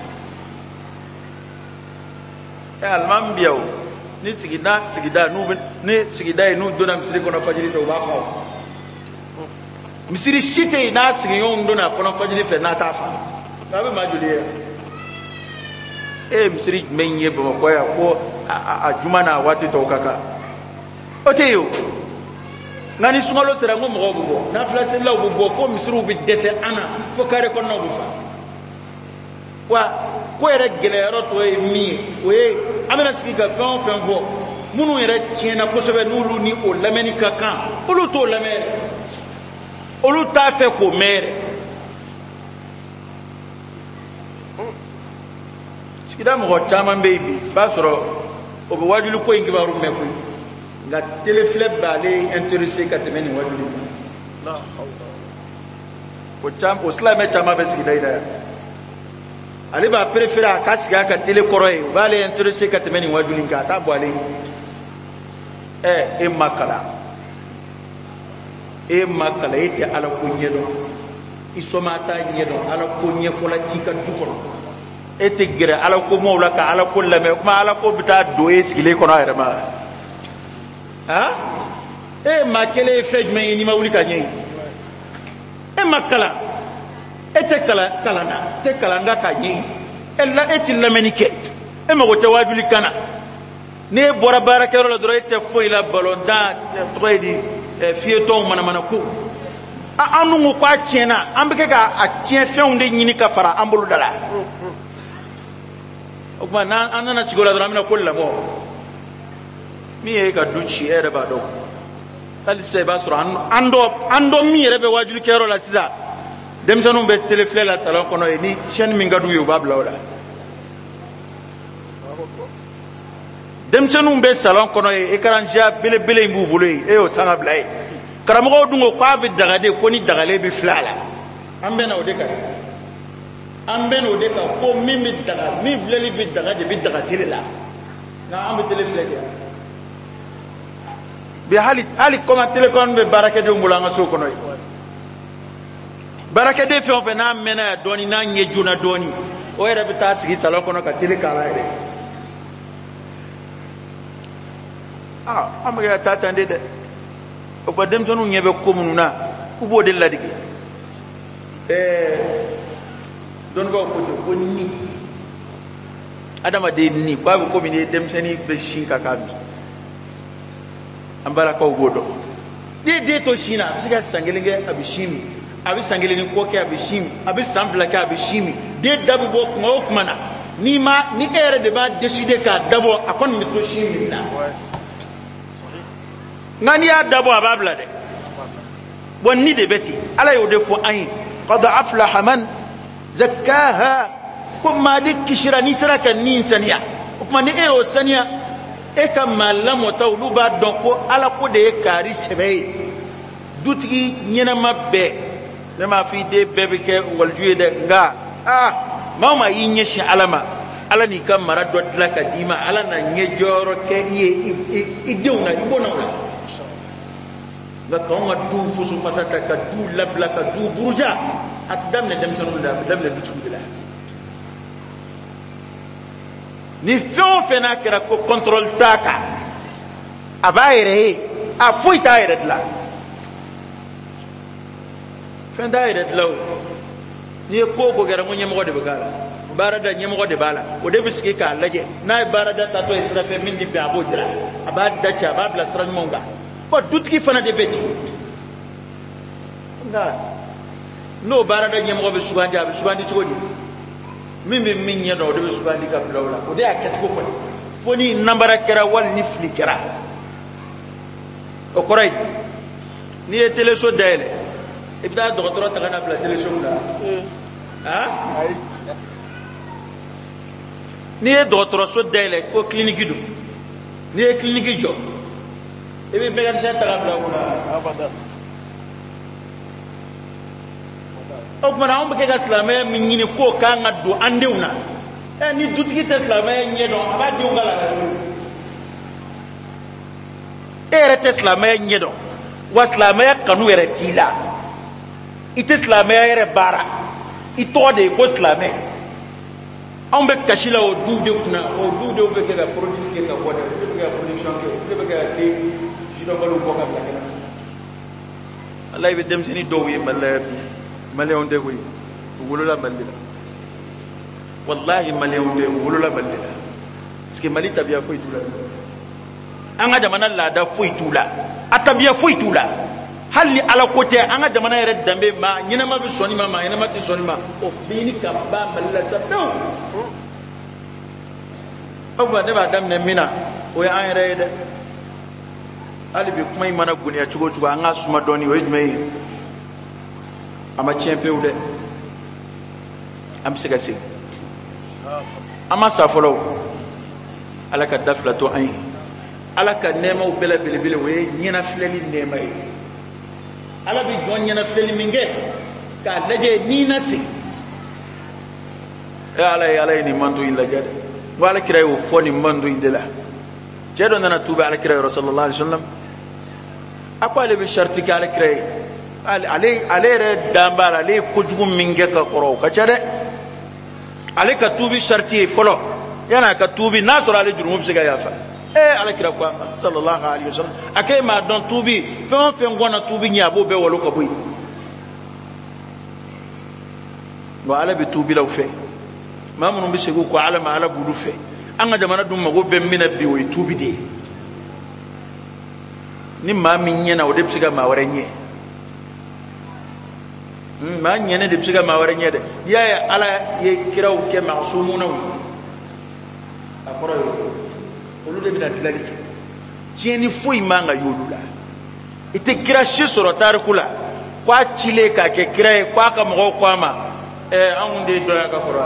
alman biyaw ni sigida nu dona misiri kono fajiri fe ba fa misiri shite na sigi yon dona kono fajiri fe na ta fa na be majuliya misiri menye bo ko ya ko ajuma na wati to kaka oteyo ngani sungalo sera ngo mo go na flase la go fo misiri bi dese ana fo kare kono bu fa wa ko yɛrɛ gɛlɛyɔrɔ tɔ ye min ye o ye an bɛna sigi ka fɛn o fɛn fɔ minnu yɛrɛ tiɲɛna kosɛbɛ n'olu ni o lamɛnni ka kan olu t'o lamɛn yɛrɛ olu t'a fɛ k'o mɛn yɛrɛ sigida mɔgɔ caman bɛ yen bi i b'a sɔrɔ o bɛ wajuli ko in kibaru mɛn koyi nka telefilɛ b'ale intéressé ka tɛmɛ nin wajuli kan o silamɛ caman bɛ sigida in na yan ale b'a préféré a ka sigi a ka télé kɔrɔ ye o b'ale intéressé ka tɛmɛ nin wajuli kan a t'a bɔ ale ye e ma kalan e tɛ ala ko ɲɛdɔn i sɔma t'a ɲɛdɔn ala ko ɲɛfɔla t'i ka du kɔnɔ e tɛ gɛrɛ ala ko maaw la ka ala ko lamɛn kuma ala ko bɛ taa don e sigilen kɔnɔ a yɛrɛ ma e ma kelen ye fɛn jumɛn ye n'i ma wuli ka ɲɛ ye e ma kalan e tɛ kalan na tɛ kalan ka ɲɛ ye e tɛ lamɛnni kɛ e mago tɛ wajuli kan na n'e bɔra baarakɛyɔrɔ la dɔrɔn e tɛ foyi la balontan tɔgɔ ye di fiyetɔnw manamana ko an dun ko k'a tiɲɛna an bɛ kɛ k'a tiɲɛ fɛnw de ɲini ka fara an bolo da la o tuma n'an nana sigi o la dɔrɔn an bɛna ko lamɔ min ye ka du ci e yɛrɛ b'a dɔn hali sisan i b'a sɔrɔ an dɔ min yɛrɛ bɛ wajulikɛyɔrɔ la sisan denmisɛnninw bɛ telefilɛ la salon kɔnɔ ye ni chaîne min ka d'u ye u b'a bila o la denmisɛnninw bɛ salon kɔnɔ ye écran géant belebele in b'u bolo ye e y'o san ka bila ye karamɔgɔw dun ko k'a bɛ dagaden ko ni dagalen bɛ filɛ a la an bɛ na o de kan ko min filɛli bɛ daga de bɛ daga tele la nka an bɛ tele filɛ kɛ bi hali comment télécom bɛ baarakɛdenw bolo an ka so kɔnɔ ye baarakɛden fɛn o fɛn n'a mɛnna yan dɔɔni n'a ɲɛ joona dɔɔni o yɛrɛ bɛ taa sigi salon kɔnɔ ka tele k'a la yɛrɛ an bɛ ka taa tan de dɛ o ka denmisɛnninw ɲɛ bɛ ko minnu na u b'o de ladege dɔnnibaw ko ten ko ni adamaden ni k'a bɛ komi ni denmisɛnnin bɛ sin ka k'a min an balakaw b'o dɔn n'i ye den to sin na a bɛ se ka san kelen kɛ a bɛ sin min a bɛ san kelen ni kɔ kɛ a bɛ sin min a bɛ san fila kɛ a bɛ sin min den da bɛ bɔ kuma o kuma na ni e yɛrɛ de b'a décider k'a dabɔ a kɔni bɛ to sin min na nka n'i y'a dabɔ a b'a bila dɛ bon ni de bɛ ten ala y'o de fɔ an ye qad aflaha man zakkaha ko maa de kisira n'i sera ka nin saniya o tuma ni e y'o saniya e ka maa lamɔta olu b'a dɔn ko ala ko de ye kaari sɛbɛ ye dutigi ɲɛnama bɛɛ ne m'a fɔ i den bɛɛ bɛ kɛ waliju ye dɛ nka maa o maa y'i ɲɛsin ala ma ala n'i ka mara dɔ dilan ka d'i ma ala na ɲɛjɔyɔrɔ kɛ i ye i denw na i bɔnnaw la nka k'anw ka du fusufasa ta ka du labila ka du buruja a tɛ daminɛ denmisɛnninw de la a bɛ daminɛ dutigiw de la ni fɛn o fɛn n'a kɛra ko contrôle t'a kan a b'a yɛrɛ ye a foyi t'a yɛrɛ dilan fɛn t'a yɛrɛ dilan o n'i ye ko o ko kɛra ko ɲɛmɔgɔ de bɛ k'a la baarada ɲɛmɔgɔ de b'a la o de bɛ sigi k'a lajɛ n'a ye baarada tatɔ ye sira fɛ min ni bɛn a b'o jira a b'a da cɛ a b'a bila sira ɲumanw kan bon dutigi fana de bɛ ten nka n'o baarada ɲɛmɔgɔ bɛ sugandi a bɛ sugandi cogo di min bɛ min ɲɛ dɔn o de bɛ sugandi ka bila o la o de y'a kɛcogo kɔni fo ni nanbara kɛra wali ni fili kɛra o kɔrɔ ye n'i ye teleso dayɛlɛ i bɛ taa dɔgɔtɔrɔ ta ka na bila teleso min na n'i ye dɔgɔtɔrɔso dayɛlɛ ko kiliniki don n'i ye kiliniki jɔ i bɛ mécanicien ta ka bila o la o tuma na anw bɛ kɛ ka silamɛya min ɲini k'o kan ka don an denw na ni dutigi tɛ silamɛya ɲɛ dɔn a b'a denw ka laada cogo e yɛrɛ tɛ silamɛya ɲɛ dɔn wa silamɛya kanu yɛrɛ t'i la i tɛ silamɛya yɛrɛ baara i tɔgɔ de ye ko silamɛ anw bɛ kasi la o duw de kunna o duw de bɛ kɛ ka produit kɛ ka bɔ dɛ o de bɛ kɛ ka production kɛ o de bɛ kɛ ka den jinɔbaliw bɔ ka bila kɛnɛ ala i bɛ denmisɛnnin dɔw ye mali la bi maliyɛnw tɛ koyi u wolola mali de la wallahi maliyɛnw tɛ u wolola mali de la parce que mali tabiya foyi t'u la an ka jamana laada foyi t'u la a tabiya foyi t'u la hali ni ala ko tɛ an ka jamana yɛrɛ danbe maa ɲɛnama bɛ sɔnni ma maa ɲɛnama tɛ sɔnni ma o bɛ ɲini ka ban mali la sa pewu ba ne ba dam ne mina o ya an yɛrɛ de ali bi kuma in mana goniya cogo cogo an ka suma dɔɔni o ye jumɛn ye a ma tiɲɛ pewu dɛ an bɛ se ka segin an ma sa fɔlɔ ala ka da fila to an ye ala ka nɛɛmaw bɛɛ la belebele o ye ɲɛnafilɛli nɛɛma ye ala bi jɔn ɲɛnafilɛli min kɛ k'a lajɛ ni na segin ala ye nin manto in lajɛ dɛ ko ala kira y'o fɔ nin manto in de la cɛ dɔ nana tuube ala kira yɔrɔ sallallahu alaihi wasallam a ko ale bɛ sharti kɛ ala kira ye ale yɛrɛ dan b'a la ale ye kojugu min kɛ ka kɔrɔ o ka ca dɛ ale ka tuubi sharti ye fɔlɔ yan'a ka tuubi n'a sɔrɔ ale jurumu bɛ se ka yafa ala kira ko sallallahu alaihi wasallam a k'e m'a dɔn tuubi fɛn o fɛn kɔnna tuubi ɲɛ a b'o bɛɛ walo ka bɔ yen wa ala bɛ tuubilaw fɛ maa minnu bɛ segin ko ala ma ala b'olu fɛ an ka jamana dun mago bɛ min na bi o ye tuubi de ye ni maa min ɲɛna o de bɛ se ka maa wɛrɛ ɲɛ maa ɲɛnen de bɛ se ka maa wɛrɛ ɲɛ dɛ n'i y'a ye ala ye kiraw kɛ maasumunaw ye a kɔrɔ ye olu de bɛna dilanli kɛ tiɲɛni foyi man ka y'olu la i tɛ kira si sɔrɔ tariku la k'a cilen k'a kɛ kira ye k'a ka mɔgɔw ko a ma anw de dɔnya ka kɔrɔ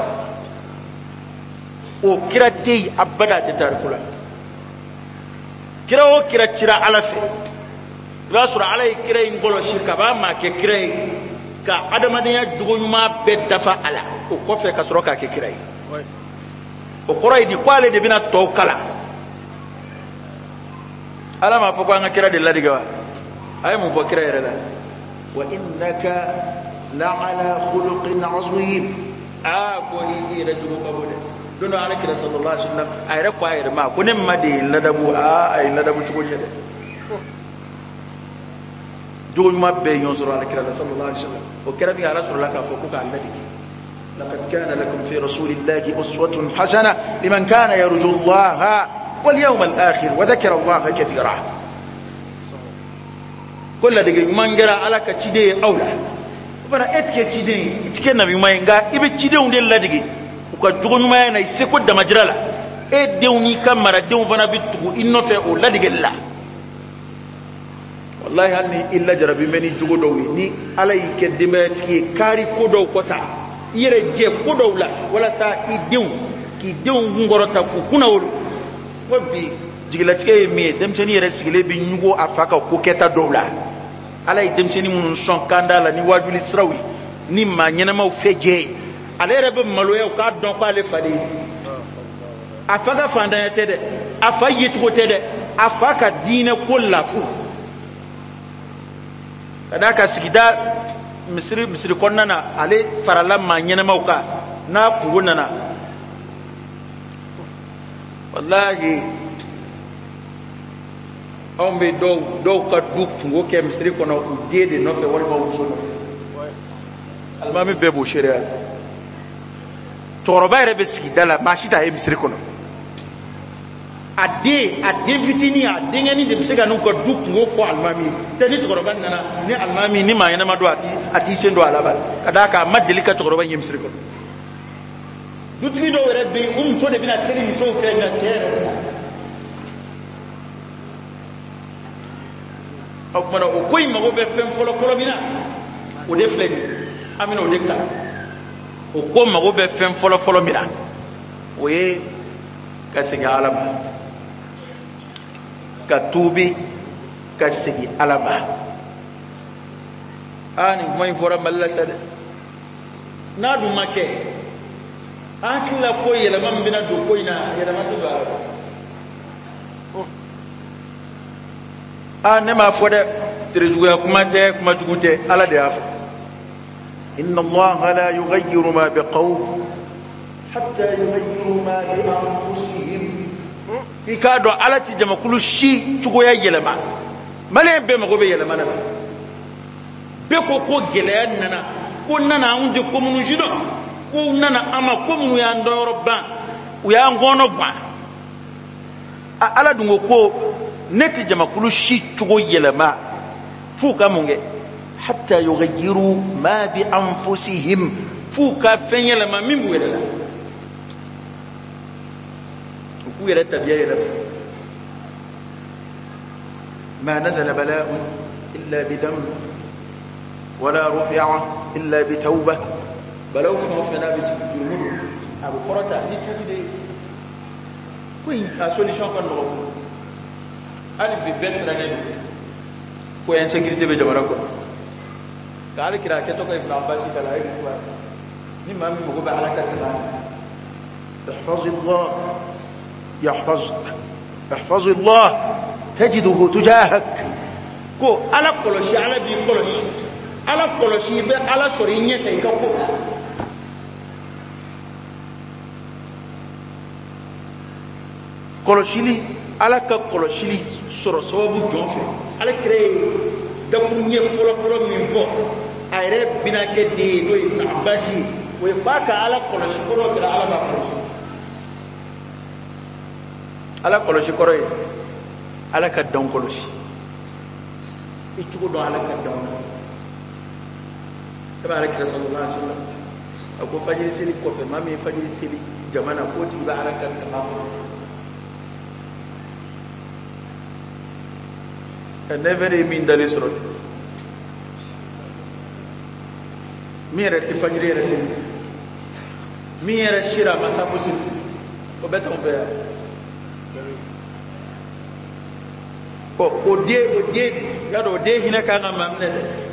o kira tɛ yen abada a tɛ tariku la kira o kira cira ala fɛ i b'a sɔrɔ ala ye kira in kɔlɔsi ka b'a ma kɛ kira ye ka adamadenya jogo ɲuman bɛɛ dafa a la o kɔfɛ ka sɔrɔ k'a kɛ kira ye o kɔrɔ ye di ko ale de bɛna tɔw kalan ala m'a fɔ ko an ka kira de ladigɛ wa a ye mun fɔ kira yɛrɛ la wa innaka la'ala khuluqin azim ko i yɛrɛ jogo ka bon dɛ don dɔ ala kira sallallahu alaihi wasallam a yɛrɛ ko a yɛrɛ ma ko ne ma de ye ladabu a ye ladabu cogo ɲɛ dɛ jogo ɲuman bɛɛ ye ɲɔgɔn sɔrɔ ala kira la sallallahu alaihi wasallam o kɛra min ala sɔrɔla k'a fɔ ko k'a ladege laqad kana lakum fi rasulillahi uswatun hasana liman kana yarju allaha wal yawmal akhir wa dhakara allaha kathira ko ladege ɲuman kɛra ala ka ciden ye aw la bana e tɛ kɛ ciden ye i tɛ kɛ nabi ɲuman ye nka i bɛ cidenw de ladege u ka jogo ɲumanya na i seko damajira la e denw n'i ka maradenw fana bɛ tugu i nɔfɛ o ladegeli la wallahi hali ni i lajarabi bɛ ni jogo dɔw ye ni ala y'i kɛ denbayatigi ye kaari ko dɔw kɔ sa i yɛrɛ jɛ ko dɔw la walasa i denw k'i denw kunkɔrɔta k'u kunna wolo ko bi jigilatigɛ ye min ye denmisɛnnin yɛrɛ sigilen bɛ ɲugo a fa ka ko kɛta dɔw la ala ye denmisɛnnin minnu sɔn kanda la ni wajuli siraw ye ni maa ɲɛnamaw fɛ jɛ ye ale yɛrɛ bɛ maloya u k'a dɔn ko ale fa de ye a fa ka fantanya tɛ dɛ a fa yecogo tɛ dɛ a fa ka diinɛ ko lafu ka d'a ka sigida misiri kɔnɔna na ale farala maa ɲɛnamaw kan n'a kungo nana wallahi anw bɛ dɔw ka du kungo kɛ misiri kɔnɔ u den de nɔfɛ walima u muso nɔfɛ alimami bɛɛ b'o seereya cɛkɔrɔba yɛrɛ bɛ sigida la maa si t'a ye misiri kɔnɔ a den fitinin a denkɛnin de bɛ se ka n'u ka du kungo fɔ alimami ye tɛ ni cɛkɔrɔba nana ni alimami ni maa ɲɛnama don a t'i sen don a la bari ka d'a kan a ma deli ka cɛkɔrɔba ye misiri kɔnɔ dutigi dɔw yɛrɛ bɛ yen o muso de bɛna seli musow fɛ nka cɛ yɛrɛ bɛ o kumana o ko in mago bɛ fɛn fɔlɔ min na o de filɛ nin ye an bɛna o de kalan o ko mago bɛ fɛn fɔlɔ min na o ye ka segin ala ma ka tuubi ka segin ala ma nin kuma in fɔra mali la sa dɛ n'a dun ma kɛ an hakilila ko yɛlɛma min bɛna don ko in na yɛlɛma tɛ don a la ne m'a fɔ dɛ terejuguya kuma tɛ kuma jugu tɛ ala de y'a fɔ inna allaha la yughayyiru ma biqawm hatta yughayyiru ma bi anfusihim i k'a dɔn ala tɛ jamakulu si cogoya yɛlɛma maliyɛn bɛɛ mago bɛ yɛlɛma na bɛɛ ko gɛlɛya nana ko nana anw tɛ ko minnu si dɔn ko nana an ma ko minnu y'an dɔnyɔrɔ ban u y'an kɔnɔ gan ala dun ko ne tɛ jamakulu si cogo yɛlɛma f'u ka mun kɛ hatta yughayyiru ma bi anfusihim f'u ka fɛn yɛlɛma min b'u yɛrɛ la u ويرتب يلب ما نزل بلاء إلا بذنب ولا رفع إلا بتوبة بلو فمفنا بجنود أبو قرطة نتبدي كوين solution kan no ali bi besra ne ko insécurité be jamana ko kala kira ke to ko ibn abbas kala ay ko ni mami mo ba ala katba احفظ الله يحفظك احفظ الله تجده تجاهك كو على كلشي على بي كلشي على كلشي be ala sori nye fe ka ko koloshili ala ka koloshili soro sababu jonfe ala crée da pour nye folo min fo ayre bina ke de no ibn abbasi we pa ka ala koloshi ko kala ala ba koloshi ala koloshi koro ala ka don koloshi e chugo do ala ka don tabarak sallallahu alaihi wasallam ako fajiri seli ko fe mami fajiri seli jamana ko ti ba ala ka tamam never min dalis rod mire ti fajiri resil mire shira masafu sil o beton be o de yado de hina ka ngamamne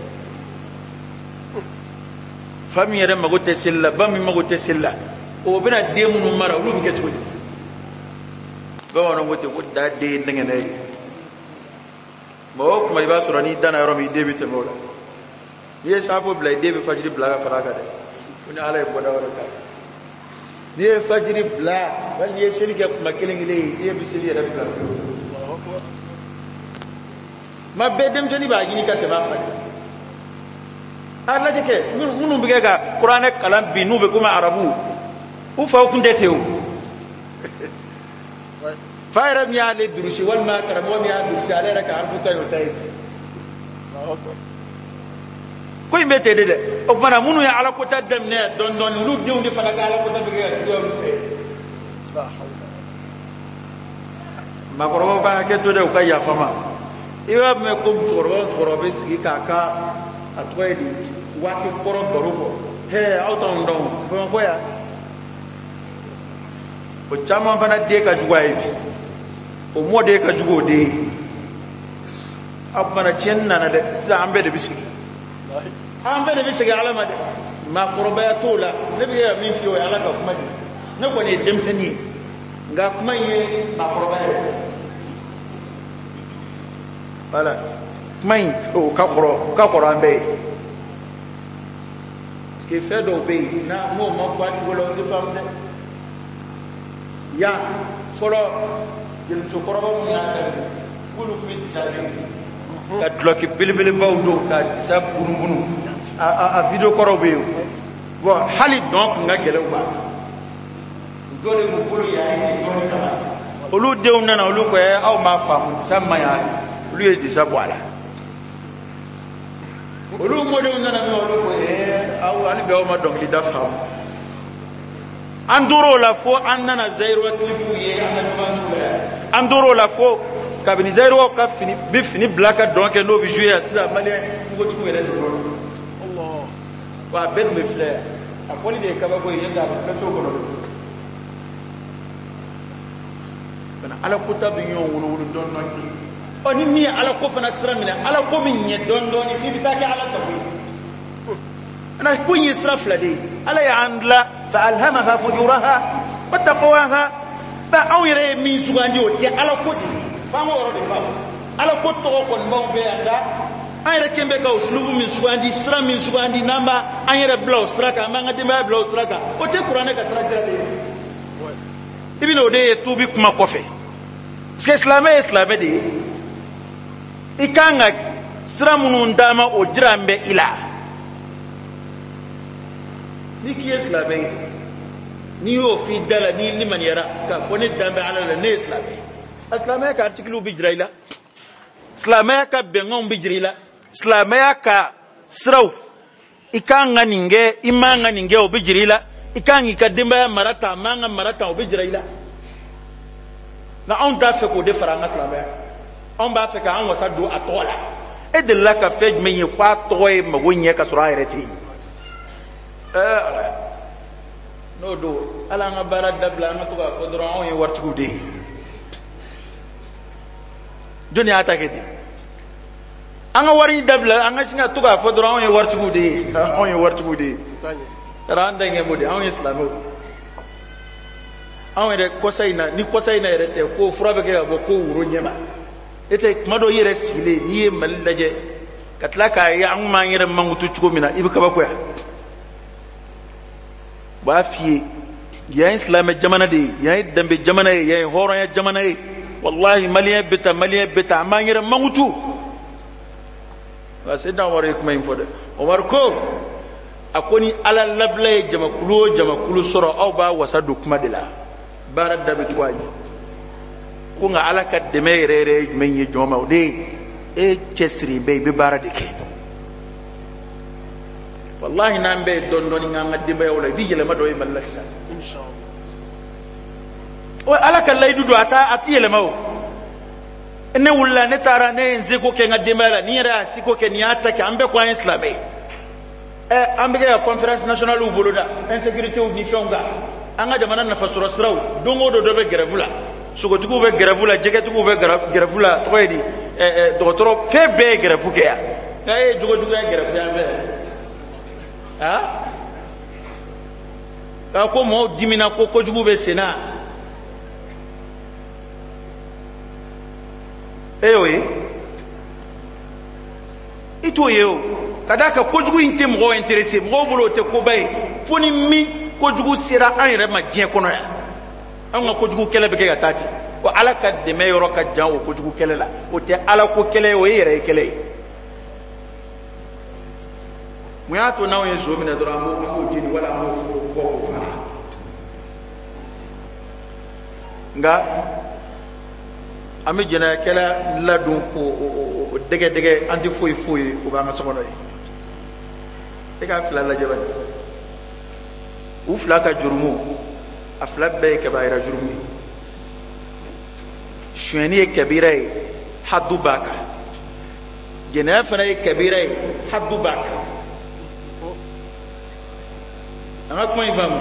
fami yere magote silla bami magote silla o bina de munu mara lu bi keto ba wono ngote ko da de ngene mo kuma iba surani dana yoro mi debi te mola ye safo blay debi fajiri bla faraka de funi ala e boda wala ka ye fajiri bla wal ye shirika kuma kelengile debi siri ya rabbi ma bedem jani ba gini ka te ba fa ala jeke munu bige ga qur'an kalam bi nube kuma arabu u fa ku ndete o fayra mi ale durushi wal ma karamo mi adu sale raka arfu kayo tay ko imete de o mana munu ya ala ko tadem ne don lu dew di fana ala ko tabe ga tiyo lu tay ma koroma ba ke to de ko ya fama iwa me ko tsoro be sigi kaka atwaidi wati koro barugo he auto ndon ko ya o chama bana de ka juwaibi o mode ka jugo de abana cenna na de sa ambe de bisigi alama de ma qurbayatu la nabi ya min fi wa ala ka kuma de ne ko ne demtani nga kuma ye ma qurbayatu wala mai o ka qoro ambe ce qui fait do be na mo ma fa ti wala ti famde ya folo jël so koroba mu ñaata bulu ko mi sabe ka bloqué bilbil bawdo ka sa bunu a video korobe bo hali donc nga gele ba dole mu bulu ya ni dole kama olu dew nana olu ko aw ma famu sama ya olu e di sa boala olu mo dew nana mi olu ko aw ali be o ma donc li da famu anduro la fo annana zairo klipu ye anna sula anduro la fo kabini zairo ka fini bi fini blaka donc no bi jouer ça malien ko tu ko yele Allah wa ben me fleur akoli de kaba ko yenga ba to ko bana ala ko tabi yon wulu don non ki oni mi ala ko fana sira mina ala ko min ye don don fi bitaka ala safi ana ko yisra flade ala ya andla فألهمها فجورها وتقواها فأوير من سوغاندي وتي على كودي فما ورد فما على كود توكون بون بياندا ayre kembe ka uslubu min sugandi sra min sugandi namba ayre blow straka manga dimba blow straka o te qur'ane ka straka de ibn ode tubi kuma kofe parce que islamé de ikanga sra munun dama o jirambe ila ni ki islamé ni o fi dala ni liman yara ka foni dambe ala la ne islamé ka article bi jiraila islamé ka bengon bi jiraila islamé ka sraw ikanga ninge imanga ninge o bi jiraila ikangi ka dimba marata manga marata o bi jiraila na on da fe ko de fara ngaslambe on ba fe ka an wasa do atola e de la ka fe me ye kwa toy magonye ka sura ireti no do ala nga bara dabla nga to ka fodron on ye wartu de dunya ta kedi anga wari dabla anga singa to ka fodron on ye wartu de randa nge bodi on islamo on re kosaina ni kosaina rete ko furabe ke go ko wuro nyema ete mado yere sile ni malaje katlaka ya an ma yere mangutu chuko mina ibka ba ko ya ba fiye ya islam jamana de ya dambe jamana ya horon ya jamana wallahi maliya bita ma yere mangutu wa sayyidina umar kuma infode umar ko akoni ala labla jamakulu soro aw ba wasadu kuma de la barad da bitwaji ko nga ala ka de mere men yi joma de e chesri be barade ke wallahi nan be don nga ngadde be wala bi yele ma do e malassa inshallah o ala ka laydu do ati yele mawo ne wulla ne tara ne nzeko ke ngadde mala ni ra siko ke ni atake ambe ko islamé ambe ya conférence nationale u boloda insécurité u ni fonga anga jamana na fasura sraw dongo do be grevula sugo tugu be grevula jege tugu be grevula toydi docteur fe be grevuke ya ay jugo ya grevu ya be ko mo dimina ko jugu be sena eyoyi ito yeo kadaka ko jugu inte mo intéressé mo bolo te ko bay foni mi ko jugu sira an yɛrɛ ma diɲɛ kɔnɔ yan an ka ko jugu kɛlɛ bɛ kɛ ka taa ten wa ala ka dɛmɛ yɔrɔ ka jan o ko jugu kɛlɛ la o tɛ ala ko kɛlɛ o ye yɛrɛ ye kɛlɛ ye mun y'a to n'anw ye so minɛ dɔrɔn an b'o jeni wala an b'o bɔ k'o fara nka an bɛ jɛnɛyakɛla ladon k'o dɛgɛ an tɛ foyi foyi o b'an ka so kɔnɔ ye e k'a fila lajɛ bani u fila ka jurumu a fila bɛɛ ye kabaira jurumu ye suɲɛni ye kabira ye haddu b'a kan jɛnɛya fana ye kabira ye haddu b'a kan an ka kuma in faamu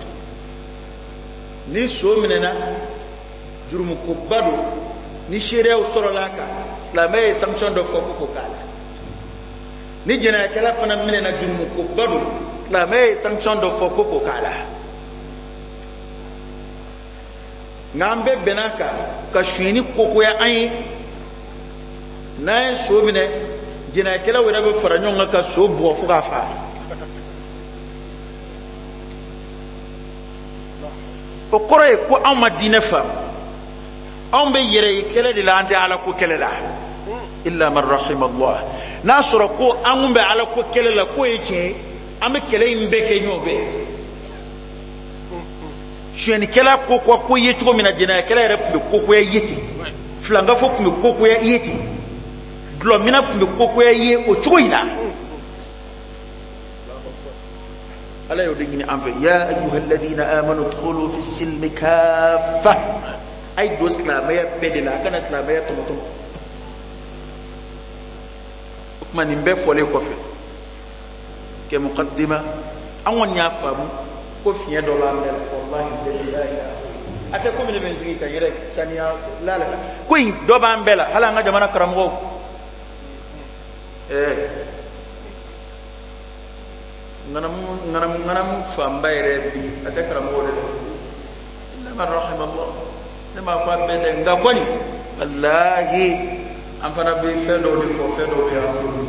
ni so minɛna jurumukoba don ni seereyaw sɔrɔla a kan silamɛ ye sanction dɔ fɔ ko k'a la ni jɛnɛyakɛla fana minɛna jurumukoba don silamɛ ye sanction dɔ fɔ ko k'a la nka an bɛɛ bɛnna kan ka suɲɛni kokoya an ye n'an ye so minɛ jɛnɛyakɛlaw yɛrɛ bɛ fara ɲɔgɔn kan ka so bugɔ fo k'a faga o kɔrɔ ye ko anw ma diinɛ faamu anw bɛ yɛrɛ ye kɛlɛ de la an tɛ ala ko kɛlɛ la illa man rahimallah n'a sɔrɔ ko an kun bɛ ala ko kɛlɛ la k'o ye tiɲɛ ye an bɛ kɛlɛ in bɛɛ kɛ ɲɔgɔn fɛ suɲɛnikɛla ko ye cogo min na jɛnɛyakɛla yɛrɛ tun bɛ kokoya ye ten filankafo tun bɛ kokoya ye ten dulɔmina tun bɛ kokoya ye o cogo in na ala y'o de ɲini an fɛ ya ayyuhalladhina amanu udkhulu fi silmi kaffa a ye don silamɛya bɛɛ de la a kana silamɛya tɔmɔtɔmɔ o tuma nin bɛɛ fɔlen kɔfɛ kɛ muqaddima an kɔni y'a faamu ko fiɲɛ dɔ b'an bɛɛ la wallahi a tɛ komi ne bɛ n sigi ka n yɛrɛ saniya la ko in dɔ b'an bɛɛ la hali an ka jamana karamɔgɔw ŋanamu fanba yɛrɛ bi a tɛ karamɔgɔw de la illa man rahimallah ne m'a fɔ a bɛɛ tɛ nka kɔni wallahi an fana bɛ fɛn dɔw de fɔ fɛn dɔw bɛ y'an bolo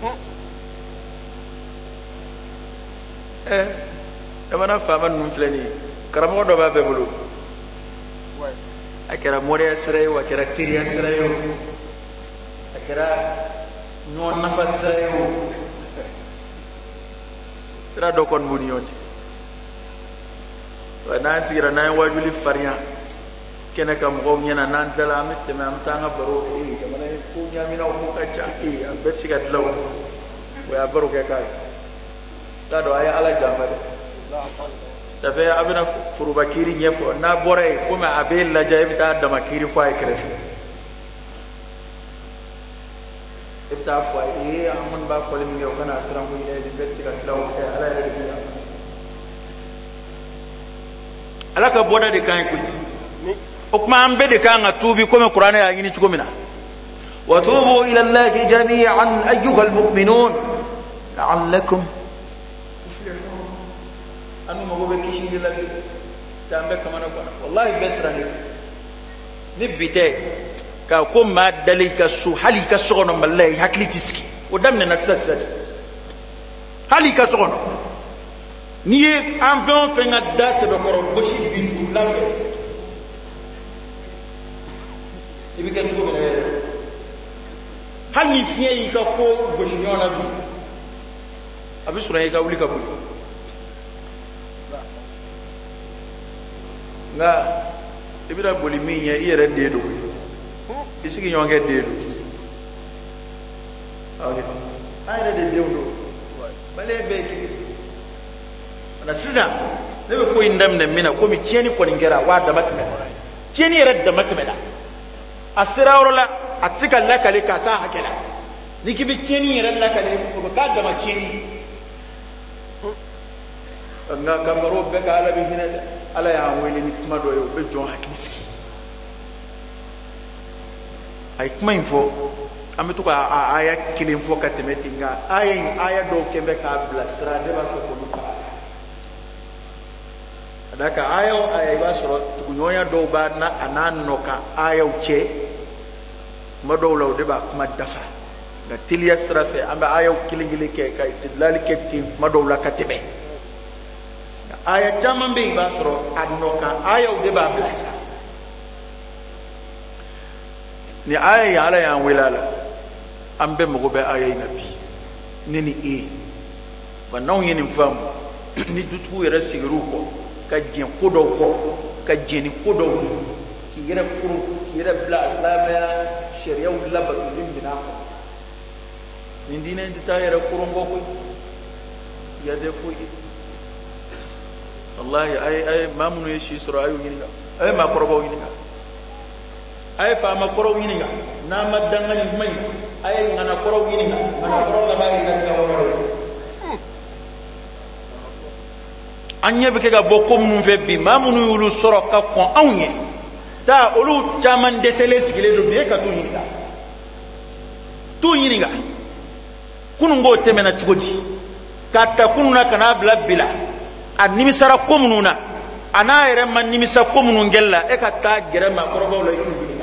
jamana faama ninnu filɛ nin ye karamɔgɔ dɔ b'a bɛɛ bolo a kɛra mɔdɛya sira ye o a kɛra teriya sira ye o a kɛra ɲɔgɔn nafa sira ye o sira dɔ kɔni b'u ni ɲɔgɔn cɛ wa n'an sigira n'an ye wajuli farinya kɛnɛ ka mɔgɔw ɲɛna n'an tilala an bɛ tɛmɛ an bɛ taa an ka baro kɛ jamana ye ko ɲaminaw ko ka ca an bɛɛ tɛ se ka dilan o y'a baro kɛ k'a ye t'a dɔn a ye ala janfa dɛ tafe abina furubakiri nyefo na bore kuma abel la jaybita damakiri fo ay krefe ibta fo amon ba fo lim yow kana asran ko ile bet sika law ala ala bi ala ka boda de kan ko o kuma ambe de kan atubi ko me qur'ana ya ngini chuko mina wa tubu ila allahi jami'an ayyuhal mu'minun la'allakum anu mago be kishi de la tambe kamana ko wallahi besra ni bite ka ko ma dalika su halika sono mallai haklitiski o damne na sassat halika sono ni en fe nga dasse be ko goshi bitu la fe ibi kan ko be hani fiye yi ka ko goshi nyona bi abi sura yi ka wuli ka buli nga ibira boli minya iyere dedo isigi nyonge dedo okay ayre de dedo bale beki ana sida ne be ko indam ne mina ko mi cieni ko ngera wa da matme cieni yere da matme da asira wala atika lakale ka sa hakela niki bi cieni yere lakale ko ka da ma cieni nga kambaro be ka ala bi hinata ala ya wele ni tuma do yo be jon hakiski ay kuma info ametu ka aya kilin fo ka temeti nga aya do kembe ka bla sra de ba so ko fa adaka aya ba so tunyoya do ba na ananno ka aya uche mado law de ba kuma dafa da tiliya srafe amba aya kilingile ke ka istidlal ke tim mado la ka tebe aya caman be ba soro annoka aya de ba blasa ni aya ya ala ya welala ambe mo be aya nabi nini ba naw yin fam ni dutu yere sigiru ko ka jen ko do ko ka jeni ko do ki yere kuru ki yere bla islamiya sharia wala batulin bina ko ni dine ndita yere kuru ngoko ya defu wallahi ay mamunu yeshi sura ayu yinga ay ma korobo yinga ay fa ma korobo yinga na madanga ni mai ay ngana korobo yinga ngana korobo bari ka ta woro anya be ga bokko mun fe bi mamunu yulu soro ka kon awye ta olu chaman desele sigile do be ka tu yinga kunu ngo temena chugoji kata kunu na kana bila animisara komununa ana yere man nimisa komunun gella e ka ta gere ma korobo lo yidi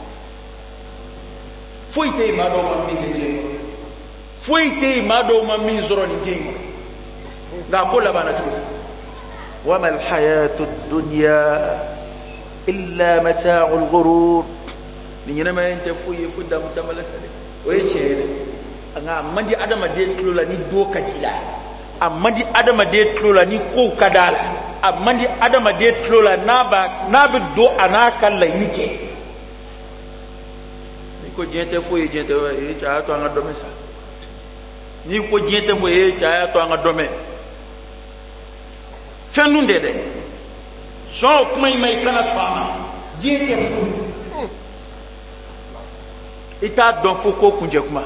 foite ma do ma min je foite ma do ma min zoro ni je ga ko la bana tu wa mal hayatud dunya illa mata'ul ghurur ni nyina ma ente fuye funda mutamala sale o yece anga mandi adama de tlola ni do kajila amma di adama de tlola ni ko kadala amma di adama de tlola na bi do anaka la yije ni ko jente fo e jente e cha to anga do me sa ni ko jente fo e cha to anga do me fennu de so kuma mai kana fama jente fo ita don fo ko kunje kuma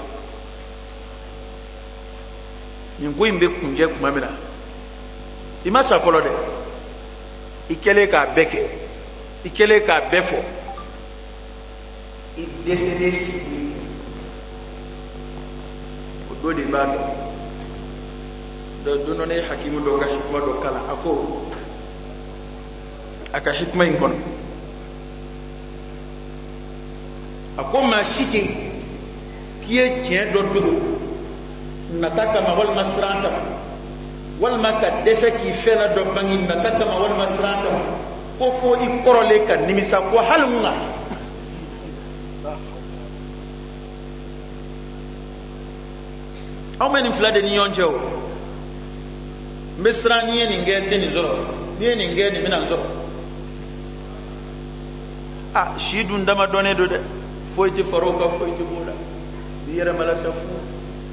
ni ngoyimbe kunje kuma mina imasa folo de ikele ka beke ikele ka befo i desedesi odo de bando do no ne hakimu do ka hikma do kala ako aka hikma in kono ako ma shite kiye tien do dugo nataka ma wal masranta wal maka dese ki fela do bangi nataka ma wal masranta fo i korole ka nimisa ko halunga aw men flade ni yonjo misrani ni ngende ni zoro ni ngende mina zoro shidu ndama done do de foyti faroka foyti bola yere mala safu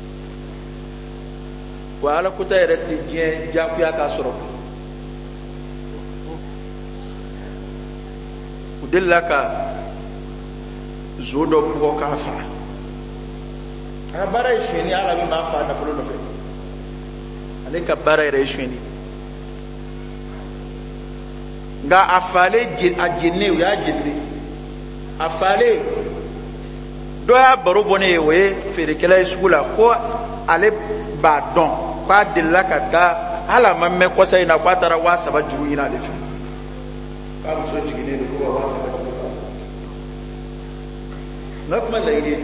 wala kuta yere ti je jakuya ka soro dillaka zodo ko kafa bara sheni ala bi ma fa na fulo no fe ale ka bara re sheni nga afale ajinne ya jinne afale do ya baro bone we fere kala sukula ko ale ba don kwa dillaka da ala mamme ko sai na kwatara wa saba juru ina da fi ka mu so jigine da ko wa saba juru na kuma da ide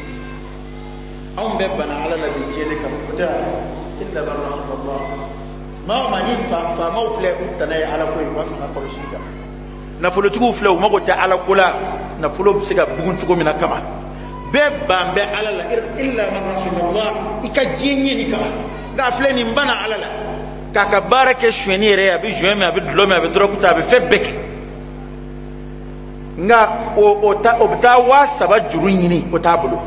an be bana ala nabi jene kam kuta illa barra Allah ma ma ni fa ma ufle utana ala ko wa fa ko shiga na fulo tugu fle ma ko ta ala kula na fulo siga bugun tugo mina kama be bambe ala la illa man rahimahullah ikajinyi ni kama ga fle ni bana ala la kaka barake shweni re abi jweme abi dlome abi drokuta abi febek nga obta wa saba juru nyini otabulu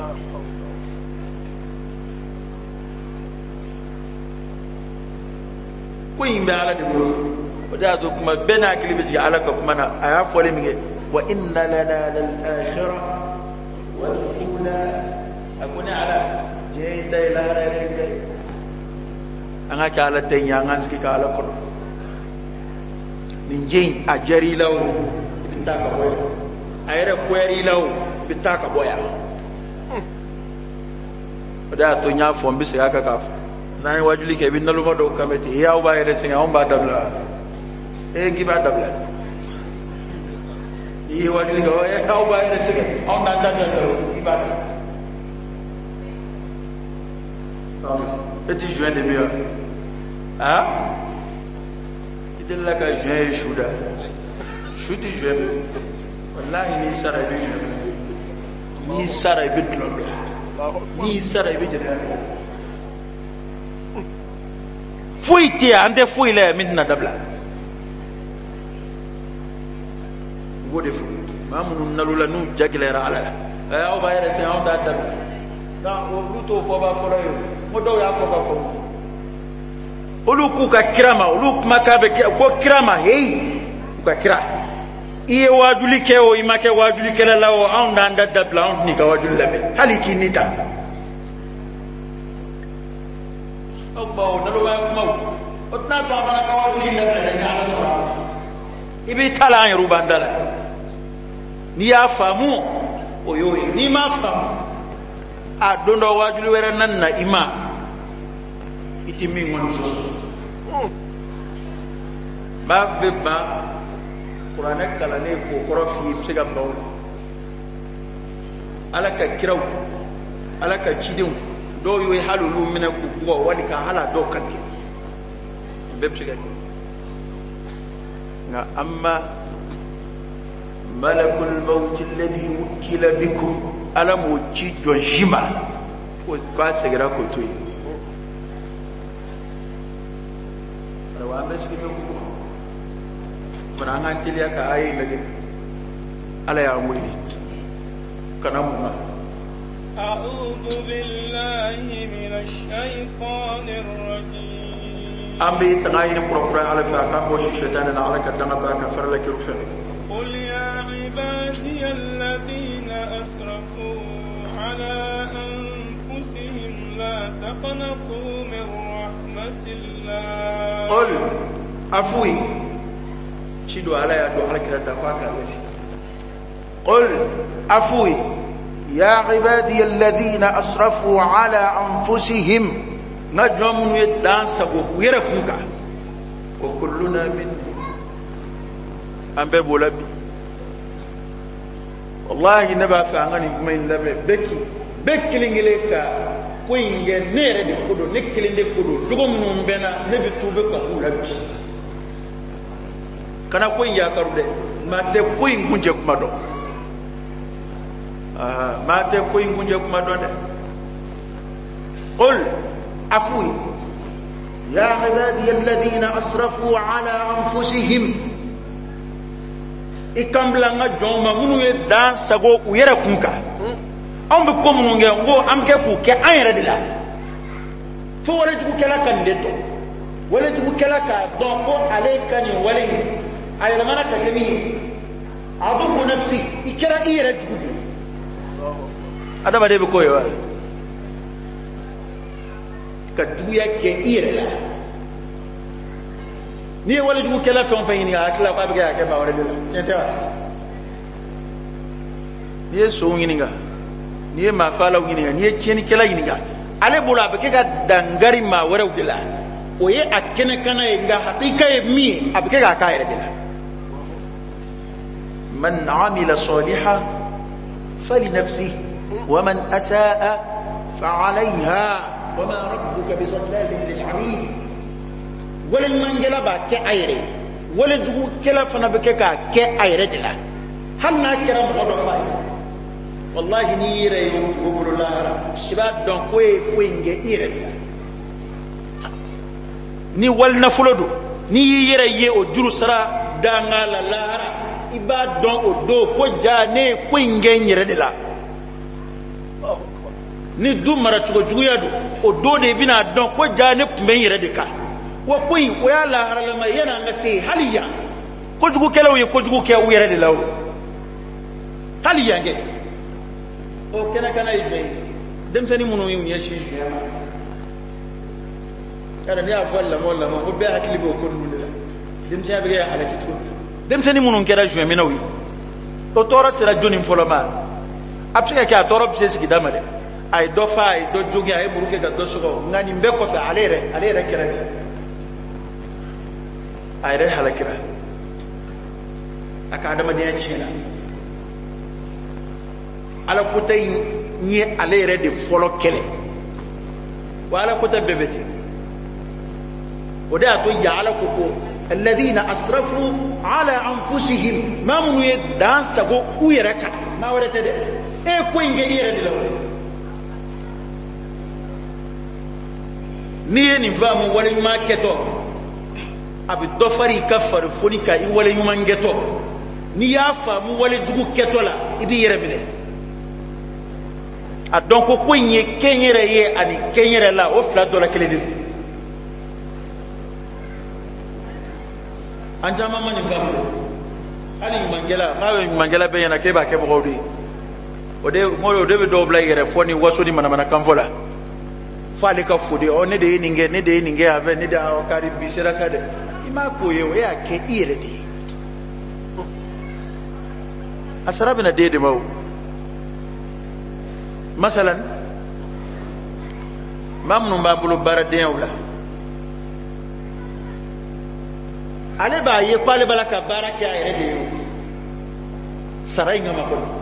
ko yimbe ala de bulu oda zo kuma bena kilibi ji ala ka kuma na aya fole minge wa inna lana lal akhirah wal ula akuna ala je dai la ra re anga ka ala tenya anga ski ka ala ko ninje ajari law bitaka boya ayre kweri law bitaka boya oda to nya fo mbi se aka ka na wajuli ke bin nalu do kameti ya o bayre singa on ba dabla e giba dabla yi wajuli ko e o bayre singa on da dabla giba eti juin de mieux ah idella ka juin shuda shudi juin wallahi ni sara bi juin ni sara bi dlondo ni sara bi jere fuiti ande fuile minna dabla gode fu mamun nalula nu jaglera ala o bayere se on da dabla da o luto fo ba fo yo mo do ya fo ba ko oluku ka kirama oluku makabe ko kirama hey ka kira iye wajuli ke o imake wajuli ke la o on da dabla on ni ka wajuli labe haliki nita Allah nalo wa kuma otna to abana ka wajuli labe da ala sala ibi tala an rubandala ni ya famu oyo ni ma famu a dondo wajuli wera nan na ima iti min won so ba be ba qur'ana kala ne ko korofi psiga bawo alaka kiraw alaka cidin do yoy halulu mina ku bugo wali ka hala do katke be psiga na amma malakul maut alladhi wukila bikum alamu ci jonjima ko ba segira ko toyi rawa anda shi ko faranga tiliya ka ayi lagi ala ya muyi kana mu a'udhu billahi minash shaitanir rajim ambi tangayi ni qur'an ala fa ka ko shi shaytan na ala ka danga ba ka farla ki rufen qul ya ibadiy alladhina asrafu على أنفسهم لا تقنطوا من رحمة الله قل عفوي شدوا على يدو على كلا تقواك قل عفوي يا عبادي الذين أسرفوا على أنفسهم نجم يدان سبو ويركوك وكلنا من أنباب لبي wallahi naba fa ngani kuma indabe beki lingileka ko inge nere de kodo nekilinde kodo jogom num bena nebi tube ko ulabi kana ko ya karude mate ko ingunje kuma do mate ko ingunje kuma do de qul afwi ya ibadi alladhina asrafu ala anfusihim ikambla nga joma munu ye dan sago u yere kunka on be ko munu nge ngo am ke ku ke an yere de la fo wala ju kala kan de to wala ju kala ka do ko alayka ni wala ay la mana ka kemi adubu nafsi ikira iyere jugudi adama de be ko yo ka juguya ke iyere la ni wala jugu kala fon fa yini akla ko abiga ke ba wala de tente wa ni so yini nga ni ma fala yini nga ni cheni kala yini nga ale bula be ke ga dangari ma wara udila o ye akene kana e nga hakika e mi abike ga ka ere dila man amila salihan falinafsihi wa man asaa fa alayha wa ma rabbuka bizallamin lil abid wala mangela ba ke ayre wala jugu kala fana be ke ka ke ayre dila hal na kira mo do fa wallahi ni yire yo gobro lara ibad don ko nge ire ni wal na fulodo ni yire ye o juru sara danga la lara ibad don o do ko jane ko nge nyire de la ni du mara chugo juguya do o do de bina don ko jane kumbe nyire de ka wa ko o ya la harala ma yana ngase haliya ko jugu kelaw ye ko jugu ke o yire de law haliya nge o kena kana ibe dem tani munu yin yeshi kada ni afalla molla mo ko be hakli bo ko nule dem tani be halaki to dem tani munu kera juin minawi o tora sera joni foloma afrika ka tora bi sesi kidamale ay do fa ay do jogi ay buruke ga do sugo ngani mbe ko fe alere kerati ay re halakira aka adama de china ala kuta ni ala yɛrɛ de fɔlɔ kɛlɛ wa ala kuta bɛbɛti o de y'a to ya ala ko ko alladhina asrafu ala anfusihim maa minnu ye dan sago u yɛrɛ kan maa wɛrɛ tɛ dɛ e ko in kɛ i yɛrɛ de la n'i ye nin faamu wale ɲuman kɛtɔ a bɛ dɔ fari i ka farifoni kan i wale ɲuman kɛtɔ n'i y'a faamu wale jugu kɛtɔ la i b'i yɛrɛ minɛ a dɔn ko in ye kɛn yɛrɛ ye ani kɛn yɛrɛ la o fila dɔ la kelen de don an caman ma nin faamu hali ɲumankɛla n'a bɛ ɲumankɛla bɛɛ ɲɛna k'e b'a kɛ mɔgɔw de ye o de bɛ dɔw bila i yɛrɛ fɔ ni waso ni manamanakan fɔ la fo ale ka fo de ne de ye nin kɛ ne de ye nin kɛ a bɛ ne de kari bi sera sa dɛ i m'a k'o ye o e y'a kɛ i yɛrɛ de ye a sara bɛna den de ma o masalan maa minnu b'a bolo baaradenyaw la ale b'a ye ko ale b'a la ka baara kɛ a yɛrɛ de ye o sara in kama kɔnɔ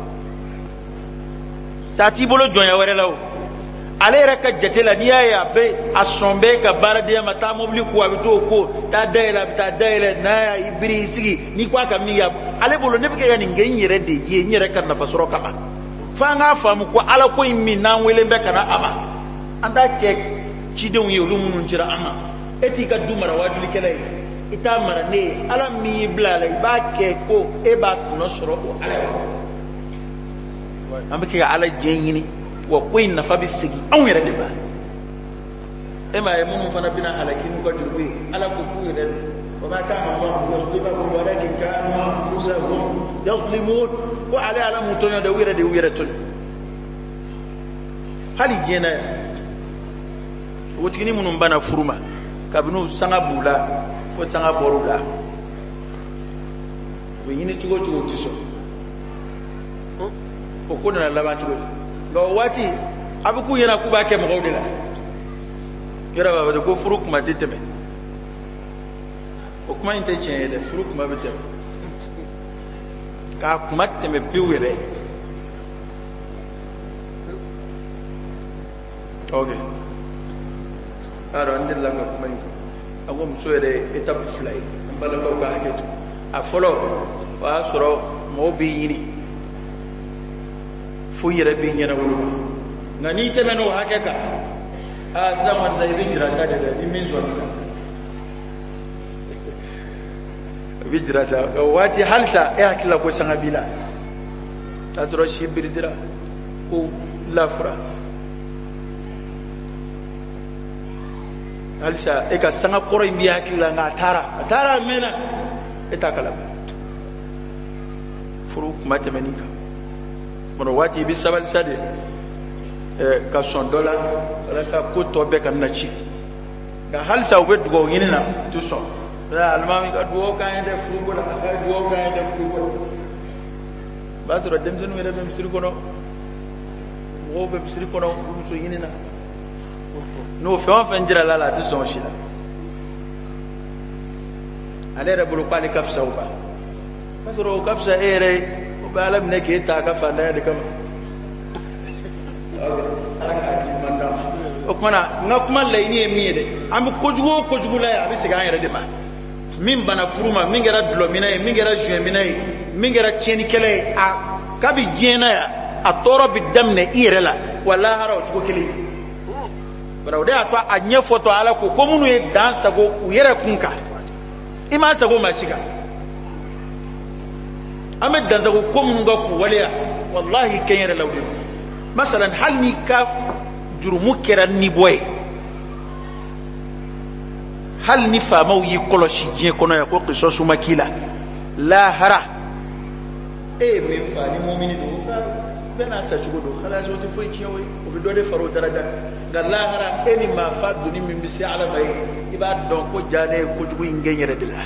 taa t'i bolo jɔnya wɛrɛ la o ale yɛrɛ ka jate la n'i y'a ye a bɛ a sɔn bɛ ka baaradenya ma taa mobili ko a bɛ t'o ko taa dayɛlɛ a bɛ taa dayɛlɛ n'a y'a biri i sigi n'i ko a ka min kɛ ale bolo ne bɛ kɛ ka nin kɛ n yɛrɛ de ye n yɛrɛ ka nafa sɔrɔ kama fo an k'a faamu ko ala ko in min n'an wele bɛ ka na a ma an t'a kɛ cidenw ye olu minnu cira an ma e t'i ka du mara waajulikɛla ye i t'a mara ne ye ala min y'i bila a la i b'a kɛ ko e b'a tɔnɔ sɔrɔ o ala ye an bɛ kɛ ka ala diɲɛ ɲini wa ko in nafa bɛ segin anw yɛrɛ de ma e m'a ye minnu fana bɛna halaki n'u ka juru ye ala ko k'u yɛrɛ وما كان الله ليظلمهم ولكن كانوا انفسهم يظلمون وعلى على متون ده ويرتل hali jena wotini munun bana furuma kabinu sanga bula fo sanga boruda we yini tugo tiso o ko na laban tugo do wati abuku yana ku ba ke mo gawdela kira baba de ko furu kuma titeme o kuma inte chenye de furu kuma bete ka kuma teme piwere okay aro andilla ko kuma agum soere étape fly mbala ko ba haketu a folo wa soro mo bi yini fu yere bi nyana wulu ngani teme no hakeka a zaman zai bi jira sa da min zo bijira sa wati halsa e hakila ko sanga bila ta toro shi birdira ko lafra halsa e ka sanga koro imbi hakila na tara mena eta kala furu kuma tɛmɛni kan mɔnɔ waati bi sabali sa de ka sɔn dɔ la walasa ko tɔ bɛɛ ka na ci nka halisa u bɛ dugawu ɲini na u tɛ sɔn alimami ka dugawu k'an ye dɛ furu ko la a ka dugawu k'an ye dɛ furu ko la o b'a sɔrɔ denmisɛnninw yɛrɛ bɛ misiri kɔnɔ mɔgɔw bɛ misiri kɔnɔ u muso ɲini na n'o fɛn o fɛn jira la a tɛ sɔn o si la ale yɛrɛ bolo k'ale ka fisa o kan o b'a sɔrɔ o ka fisa e yɛrɛ ye o bɛ ala minɛ k'e ta a ka fantanya de kama ala k'a di ɲuman d'a ma o kumana n ka kuma laɲini ye min ye dɛ an bɛ kojugu o kojugu la ye a bɛ segin an yɛrɛ de ma min bana furu ma min kɛra dulɔmina ye min kɛra zuɲɛmina ye min kɛra tiɲɛnikɛla ye a kabi diɲɛ na yan a tɔɔrɔ bɛ daminɛ i yɛrɛ la wa lahara o cogo kelen bari o de y'a to a ɲɛfɔtɔ ala ko minnu ye dan sago u yɛrɛ kun kan i m'a sago maa si kan an bɛ dansago ko minnu kan k'u waleya walahi kɛn yɛrɛ la o de don masalan hali n'i ka jurumu kɛra nibɔ ye hali ni faamaw y'i kɔlɔsi diɲɛ kɔnɔ yan ko kisɔsu ma k'i la lahara e ye min fa ni mɔmini don bɛɛ n'a sacogo don halasi o tɛ foyi tiɲɛ o ye o bɛ dɔ de fara o daraja nka lahara e ni maa fa doni min bɛ se ala ma ye i b'a dɔn ko jaa ne ye kojugu in kɛ n yɛrɛ de la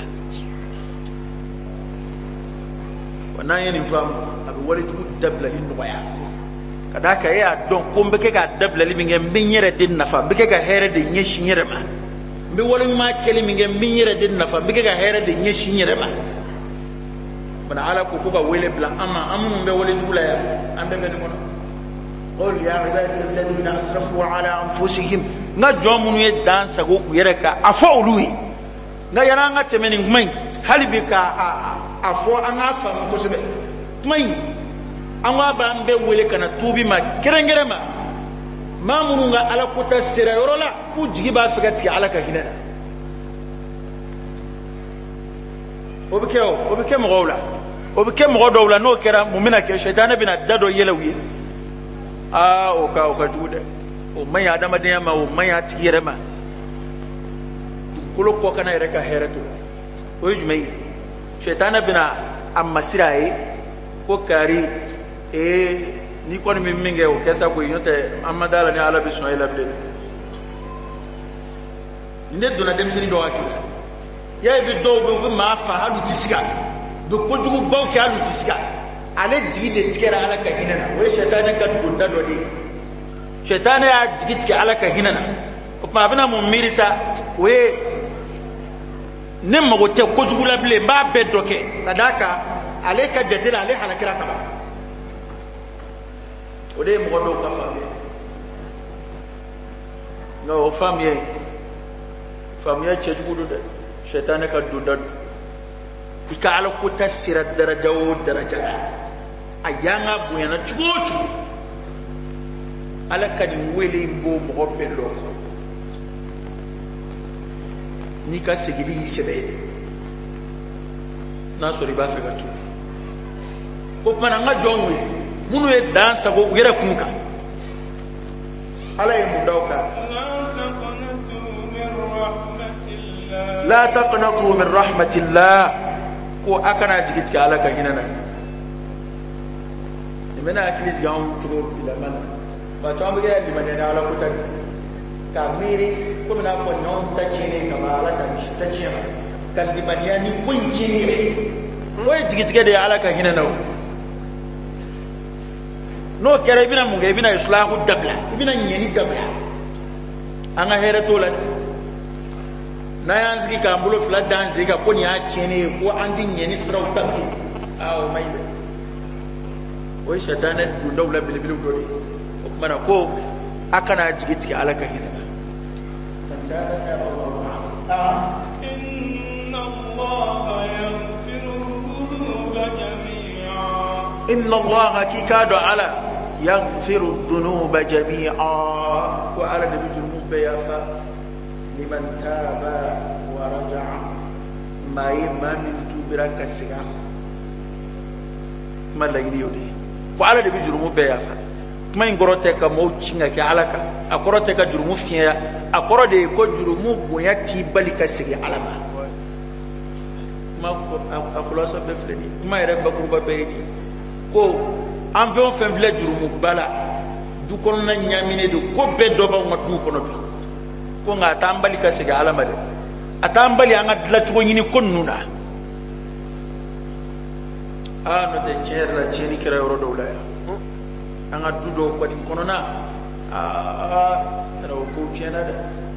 wa n'an ye nin faamu a bɛ walejugu dabilali nɔgɔya ka d'a kan e y'a dɔn ko n bɛ kɛ ka dabilali min kɛ n bɛ n yɛrɛ de nafa n bɛ kɛ ka hɛrɛ de ɲɛsin n yɛrɛ ma n bɛ waleɲuman kɛli min kɛ n bɛ n yɛrɛ de nafa n bɛ kɛ ka hɛrɛ de ɲɛsin n yɛrɛ ma mana ala ko ka wele bila an ma an minnu bɛ walejugu la yan an bɛɛ bɛ nin kɔnɔ qul ya ibadi alladhina asrafu ala anfusihim n ka jɔn minnu ye dan sago u yɛrɛ kan a fɔ olu ye nka yanni an ka tɛmɛ nin kuma in hali bi a fɔ an k'a faamu kosɛbɛ kuma in an k'a b'an bɛɛ wele ka na tuubi ma kɛrɛnkɛrɛn ma maa minnu ka ala kota sera yɔrɔ la f'u jigi b'a fɛ ka tigɛ ala ka hinɛ na o bɛ kɛ mɔgɔw la o bɛ kɛ mɔgɔ dɔw la n'o kɛra mun bɛna kɛ sɛtanɛ bɛna da dɔ yɛlɛ u ye o ka jugu dɛ o man ɲi adamadenya ma o man ɲi a tigi yɛrɛ ma dugukolo kɔ kana yɛrɛ ka hɛrɛ to o ye jumɛn ye sɛtanɛ bɛna a masira a ye ko kari n'i kɔni bɛ min kɛ o kɛ sa koyi n'o tɛ an ma d'a la ni ala bɛ sɔn e la bilen ne donna denmisɛnnin dɔw hakili la y'a ye bi dɔw bɛ yen u bɛ maa fa hali u tɛ siga bɛ kojugubaw kɛ hali u tɛ siga ale jigi de tigɛra ala ka hinɛ na o ye sɛtanɛ ka donda dɔ de ye sɛtanɛ y'a jigi tigɛ ala ka hinɛ na o tuma a bɛna mun miiri sa o ye ne mago tɛ kojugu la bilen n b'a bɛɛ dɔ kɛ ka d'a kan ale ka jate la ale halakira kama o de ye mɔgɔ dɔw ka faamuya nka o faamuya cɛjugu don dɛ sɛtanɛ ka donda don i ka ala kota sera daraja o daraja la a y'an ka bonyana cogo o cogo ala ka nin wele in b'o mɔgɔ bɛɛ dɔ n'i ka segili y'i sɛbɛ ye dɛ n'a sɔrɔ i b'a fɛ ka tuubi o tuma an ka jɔnw ye minnu ye dan sago u yɛrɛ kun kan ala ye mun d'aw kan la taqnatu min rahmatillah ko a kana jigi tigɛ ala ka hinɛ na nin bɛna hakili jigin anw cogo bilama na maa caman bɛ kɛ limaniya ni ala ko ta k'a miiri komi n'a fɔ nin anw ta tiɲɛnen kama ala ka misi ta tiɲɛ ma ka limaniya ni ko in tiɲɛni yɛrɛ o ye jigitigɛ de ye ala ka hinɛ na o n'o kɛra i bɛna mun kɛ i bɛna islahu dabila i bɛna ɲɛni dabila an ka hɛrɛ t'o la dɛ n'a y'an sigi k'an bolo fila d'an sen kan ko nin y'a tiɲɛnen ye ko an tɛ ɲɛni siraw tabi o ma ɲi dɛ o ye sɛtanɛ dondaw la belebelew dɔ de ye o tuma na ko a kana jigi tigɛ ala ka hinɛ na inna allaha k'i k'a dɔn ala yaghfiru dhunuba jami'a ko ala de bɛ jurumu bɛɛ yafa liman taba wa raja'a maa ye maa min tuubira ka segin kuma laɲini y'o de ye ko ala de bɛ jurumu bɛɛ yafa kuma in kɔrɔ tɛ ka maaw ci ka kɛ ala kan a kɔrɔ tɛ ka jurumu fiɲɛya a kɔrɔ de ye ko jurumu bonya t'i bali ka segin ala ma kuma a kɔlɔsɔ bɛɛ filɛ nin ye kuma yɛrɛ bakuruba bɛɛ ye nin ye ko an fɛn o fɛn filɛ jurumu bala du kɔnɔna ɲamine de ko bɛɛ dɔ b'anw ka du kɔnɔ bi ko nka a t'an bali ka segin ala ma dɛ a t'an bali an ka dilancogo ɲini ko ninnu na n'o tɛ tiɲɛ yɛrɛ la tiɲɛni kɛra yɔrɔ dɔw la yan an ka du dɔw kɔni kɔnɔna yɛrɛ o kow tiɲɛna dɛ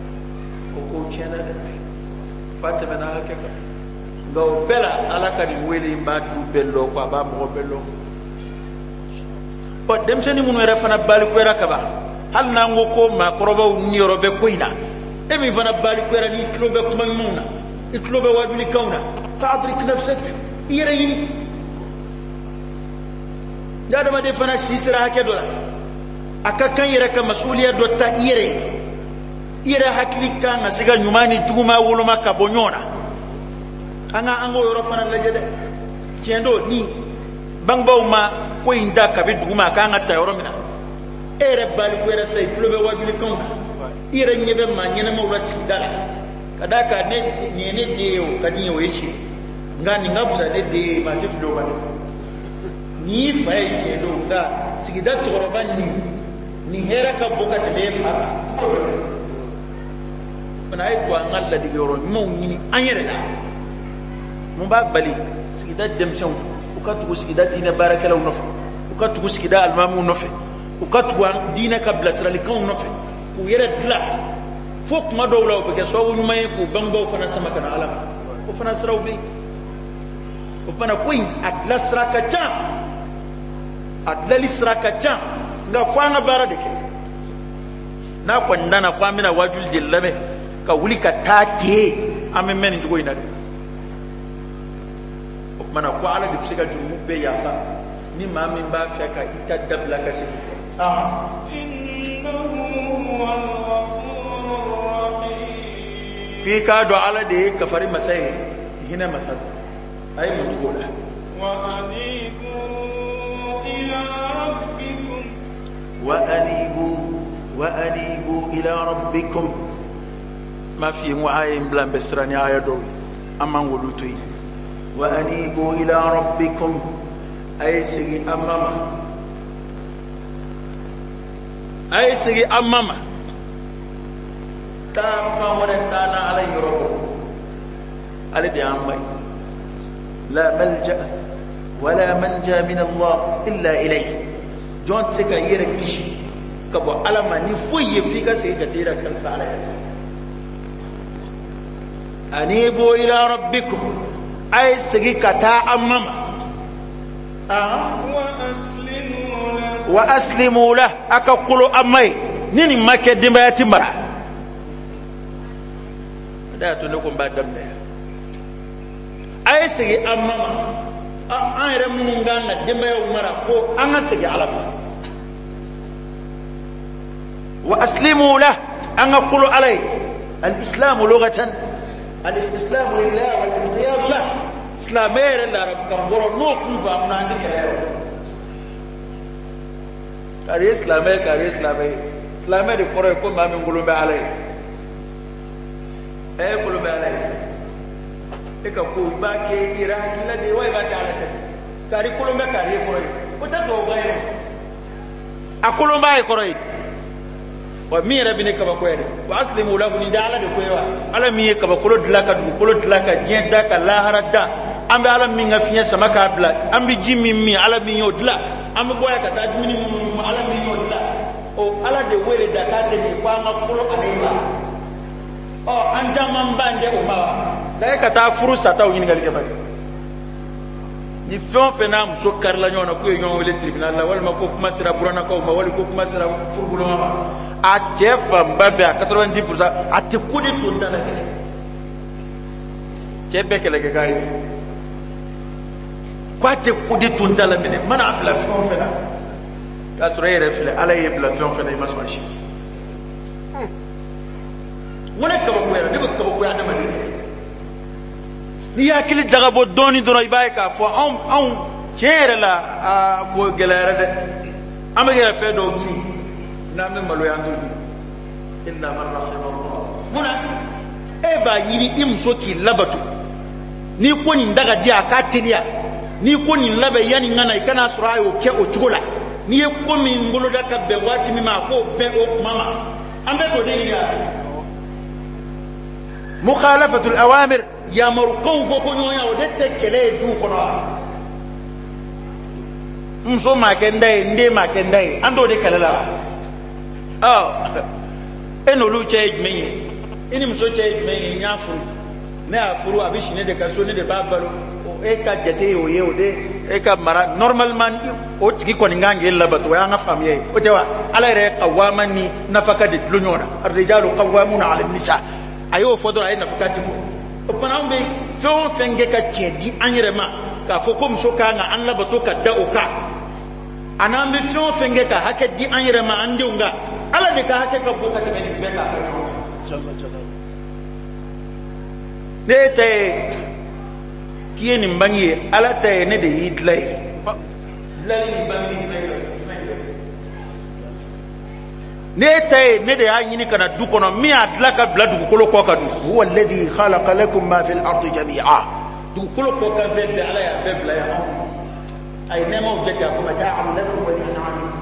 fa tɛmɛna hakɛ kan nka o bɛɛ la ala ka nin wele in b'a du bɛɛ lɔ ko a b'a mɔgɔ bɛɛ lɔ denmisɛnnin minnu yɛrɛ fana balikuyara kaban hali n'an ko maakɔrɔbaw niyɔrɔ bɛ ko in na e min fana balikuyara n'i tulo bɛ kuma ɲumanw na i tulo bɛ wajulikanw na fa'adrik nafsak i yɛrɛ ɲini adamaden fana si sera hakɛ dɔ la a ka kan yɛrɛ ka masuliya dɔ ta i yɛrɛ ye i yɛrɛ hakili kan ka se ka ɲuman ni juguman woloma ka bɔ ɲɔgɔn na an k'o yɔrɔ fana lajɛ dɛ tiɲɛ don ni bangebaaw ma ko in da kabi duguma a kan ka ta yɔrɔ min na e yɛrɛ balikuyara sa i tulo bɛ wajulikanw na i yɛrɛ ɲɛ bɛ maa ɲɛnamaw la sigida la ka d'a kan nin ye ne den ye o ka di n ye o ye tiɲɛ nka nin ka fisa ne den ye maa tɛ fili o ma dɛ nin y'i fa ye tiɲɛ don nka sigida cɛkɔrɔba nin hɛrɛ ka bon ka tɛmɛ e fa kan fana a ye to an ka ladege yɔrɔ ɲumanw ɲini an yɛrɛ la mun b'a bali sigida denmisɛnw u ka tugu sigida diinɛ baarakɛlaw nɔfɛ u ka tugu sigida alimamuw nɔfɛ u ka tugu diinɛ ka bilasiralikanw nɔfɛ k'u yɛrɛ dilan fo kuma dɔw la o bɛ kɛ sababu ɲuman ye k'u bangebaaw fana sama ka na ala ma o fana siraw bɛ yen o fana ko in a dilan sira ka ca a dilali sira ka ca nka fo an ka baara de kɛ n'a kɔni nana ko an bɛna wajuli de lamɛn ka wuli ka taa ten an bɛ mɛn nin cogo in na de o kumana ko ala de bɛ se ka jurumu bɛɛ yafa ni maa min b'a fɛ ka i ta dabila ka segin k'i k'a dɔn ala de ye kafari masa ye hinɛ masa don a ye mun cogo la وأنيبوا إلى ربكم ما في وآية بلان بسراني آية دول أما ولوتوي وأنيبوا إلى ربكم أي سيغي أماما تافا ورتانا عليه ربكم على دي عمي لا ملجأ ولا منجا من الله إلا إليه جون سيكا يركشي كبو علما نفوي فيك سيكتيرا كالفعلا أنيبوا إلى ربكم أي سيكي كتا أمام وأسلموا له أكقلوا أمي نيني ما كدما يتمرا لا تنكم بعد دمنا أي سيكي أمام an yɛrɛ minnu kan ka denbayaw mara ko an ka segin ala ma wa aslimu la an ka kolo ala ye al-islamu lugatan al-islamu lillah wal-inqiyad lah silamɛ yɛrɛ larabukan kɔrɔ n'o kun faamu na an tɛ kɛlɛ yɛrɛ kari ye silamɛ silamɛ de kɔrɔ ye ko maa min kolon bɛ ala ye kolon bɛ ala ye e ka ko i b'a kɛ i yɛrɛ hakilila de ye wa i b'a kɛ ala tɛ kari kolon bɛ kari ye kɔrɔ ye o tɛ tubabuba ye a kolon b'a ye kɔrɔ ye wa min yɛrɛ bɛ ne kabako ye dɛ wa asilimu lahu nin tɛ ala de ko ye wa ala min ye kabakolo dilan ka dugukolo dilan ka diɲɛ da ka lahara da an bɛ ala min ka fiɲɛ sama k'a bila an bɛ ji min ala min y'o dilan an bɛ bɔ yan ka taa dumuni minnu ala min y'o dilan o ala de wele da k'a tɛ nin ko an ka kolo ale ye wa an caman b'an jɛ o ma wa da e ka taa furu sataw ɲininkali kɛ bari ni fɛn o fɛn n'a muso karila ɲɔgɔn na k'u ye ɲɔgɔn wele tribunal la walima ko kuma sera buranakaw ma walima ko kuma sera furuboloma ma a cɛ fanba bɛɛ a 90% a tɛ ko de to ta la kɛlɛ cɛ bɛɛ kɛlɛkɛ k'a ye ko a tɛ ko de to ta la minɛ mana a bila fɛn o fɛn na k'a sɔrɔ e yɛrɛ filɛ ala y'e bila fɛn o fɛn na i ma sɔn a si ŋo ne kabakoyara ne bɛ kabakoya adamaden de n'i y'a hakili jagabɔ dɔɔnin dɔrɔn i b'a ye k'a fɔ anw tiɲɛ yɛrɛ la ko gɛlɛyara dɛ an bɛ kɛ fɛn dɔw ɲini n'an bɛ maloya an t'o ɲini illa man rahimallah munna e b'a ɲini i muso k'i labato n'i ko nin daga di a k'a teliya ni ko nin labe yani ngana ikana sura yo ke o tugola ni e ko min ngolo da ka be wati mi ma ko be o mama ambe to de ya mukhalafatu al-awamir ya marqaw fo ko nyoya o de tekele du ko no mso ma kendai nde ma kendai ando de kalala enolu che me ini mso che me nyafuru ne afuru abishine de kaso ne de babalo e ka jate o ye o de e ka mara normalement o tigi ko ngange labato ya nga famiye o tewa ala re qawamani nafaka de lunyona ar-rijalu qawwamuna 'ala an-nisa ayo fodora ay nafakati o panambe fon fenge ka chedi anyerema ka fo ko mso ka nga an labato ka da o ka anambe fon fenge ka hake di anyerema ande unga ala de ka hake ka boka tebe be ka nete kiye ni mbangi ala tay ne de yidlay lali ni mbangi nete ne de anyini kana du kono mi adla ka bla du ko ko ka du huwa alladhi khalaqa lakum ma fil ardi jami'a du ko ko ka be ala ya be bla ya ay nemo jeta ko mata'an lakum wa li'an'amikum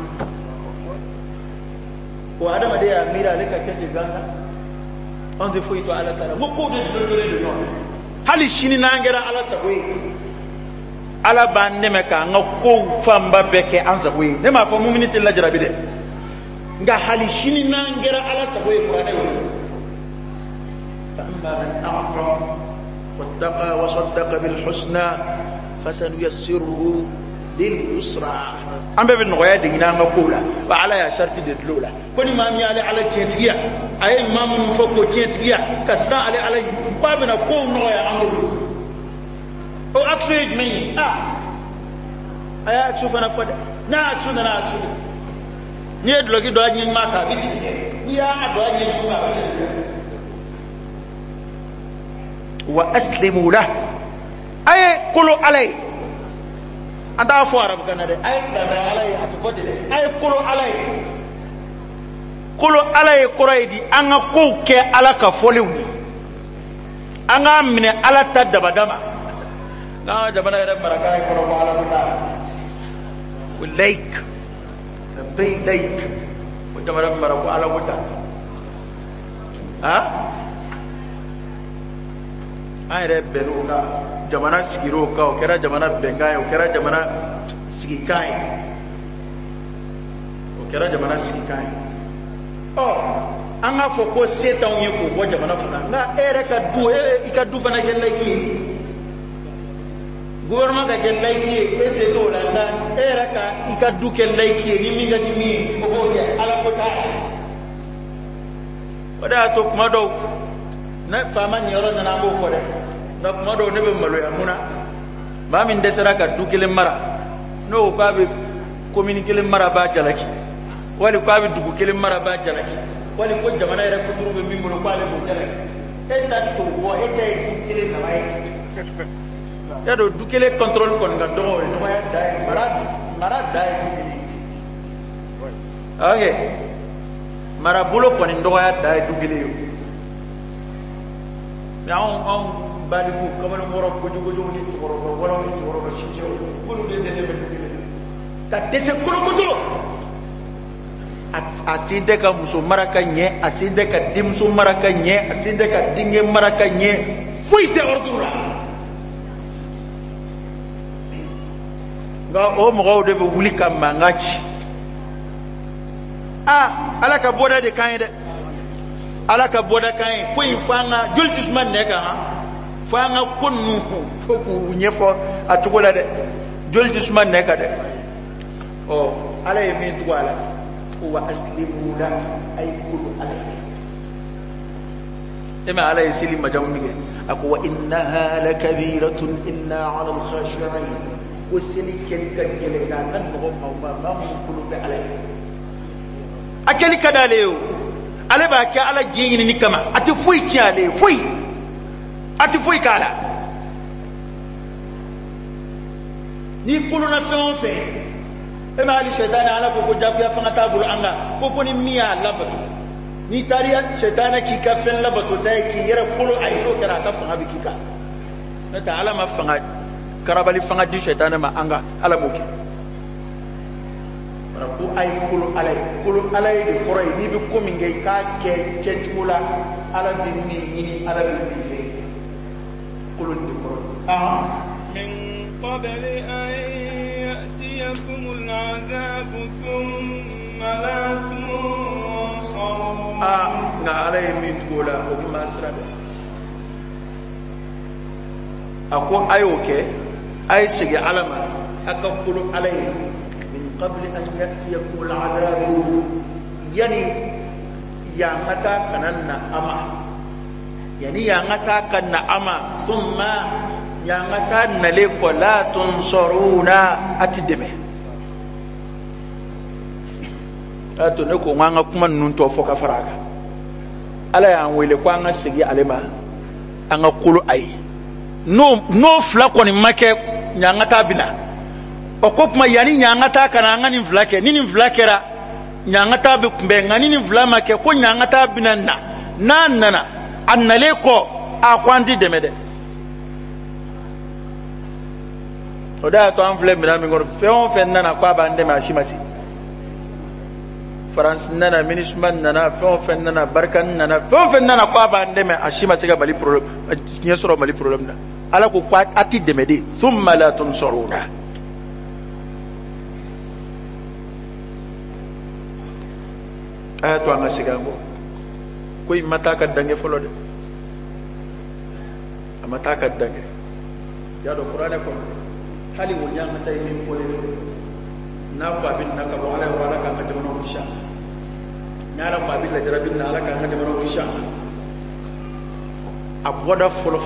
wa adama de ya mira leka keje ganga on de fo ito ala kara mo ko de de no hali shini nangera ala saboy ala bande me ka nga ko famba beke an saboy ne ma fo mu'minati la jarabi de nga hali shini nangera ala saboy ko ane woni fa amma man aqra wattaqa wa saddaqa bil husna fasanuyassiruhu lil yusra ambe ben ngoya de ngina nga kola ba ala ya sharti de lola koni mami ala kentiya ay mamu fo ko kentiya kasna ala babina ko ngoya andu o actually me aya chufana fada na chuna na chuna ni edlogi do anyi maka biti ya do anyi maka biti wa aslimu la ay qulu alay anda fo arab kana de ay da alay atufode de ay qulu alay quraidi anga ko ke ala ka folewni anga mine ala ta dabadama na jabana ere baraka ay ko ala mutala kulayk baylayk ko jabana baraka ala mutala ay re benuga jamana sigiro ka o kera jamana benga o kera jamana sigikai anga fo ko seta on yeko bo jamana kuna na ere ka du ika du fana gella ki gouvernement ka gella ki e seto la na ere ka ika du ke laiki ni minga di mi o bo ke ala ko ta wada to kuma do na fama nyoro na ngo fo de na kuma do ne be malo ya muna ba min desara ka du kele mara no ko be communiquer mara ba jalaki wali ko be dugu kele mara ba jalaki wali ko jamana ere ko duru be mi mo ko ale mo jalaki eta to wo eta du kele na way ya do du kele control kon ga do no ya dai mara dai du kele okay mara bulo kon ndo ya dai du kele yo ya on baliku kamana moro ko jogo ni toro ko wala ni toro ko chicho ko de dese be du kele ta dese ko to aside ka muso maraka nye aside ka dimso maraka nye aside ka dinge maraka nye fuite ordura ga o mo de be wuli kam mangachi ala ka boda de kan de ala ka boda kan ko infanga jultisman ne ka fanga kunnu fo ku nyefo atugola de jultisman ne ka de o ala yemi tuwala وأسلموا له أي كل عليه إما عليه سلم مجموعه أقوى إنها لكبيرة إلا على الخاشعين وسلك الكجل كان هم ما كل عليه أكل كداليو على باكي على جين نكما أتفوي كالي أتفوي كالا نقولنا فين ema ali shetani ala ko jabya fanga tabul anga ko foni miya labatu ni tariya shetana ki ka fen labatu tay ki yere kulu ay do kara ka fanga bi kika na taala ma fanga karabali fanga di shaytan ma anga ala moki wala ko ay kulu alay de koray ni bi ko min ngay ka ke chula ala bi ni ala bi fe kulu de koray min qabli an ya'tiyakum al'adab thumma la tunsarun na alay mi tula o ma srada ako ayo ke ay sigi alama aka kulu alay min qabli an ya'tiyakum al'adab yani ya mata kananna ama yani ya ngata kanna ama thumma ya ngata nale ko la tunsaruna atideme ato ne ko nganga kuma nun to foka faraka ala ya wele ko anga sigi alema anga kulu ay no fla ko ni make nyanga ta bina o ko kuma yani nyanga ta kana ngani vlake nini vlakera nyanga ta be kumbe ngani ni vlama ke ko nyanga ta bina na nana annale ko a kwanti demede oda to an fle mina mi ngor fe nana ko ba ndeme ashimati France nana ministman nana fe nana barkan nana fe nana ko ba ndeme ashimati ga bali problem nyesoro bali problem na ala ko kwa ati demede thumma la tunsaruna ayato anga sigango koy mataka dange folo de amataka dange ya do qur'ana ko hali won yang tay min fole na ko abin naka bo ala wala ka ngata no kisha na la babin la jarabin na ala ka ngata no kisha aboda folo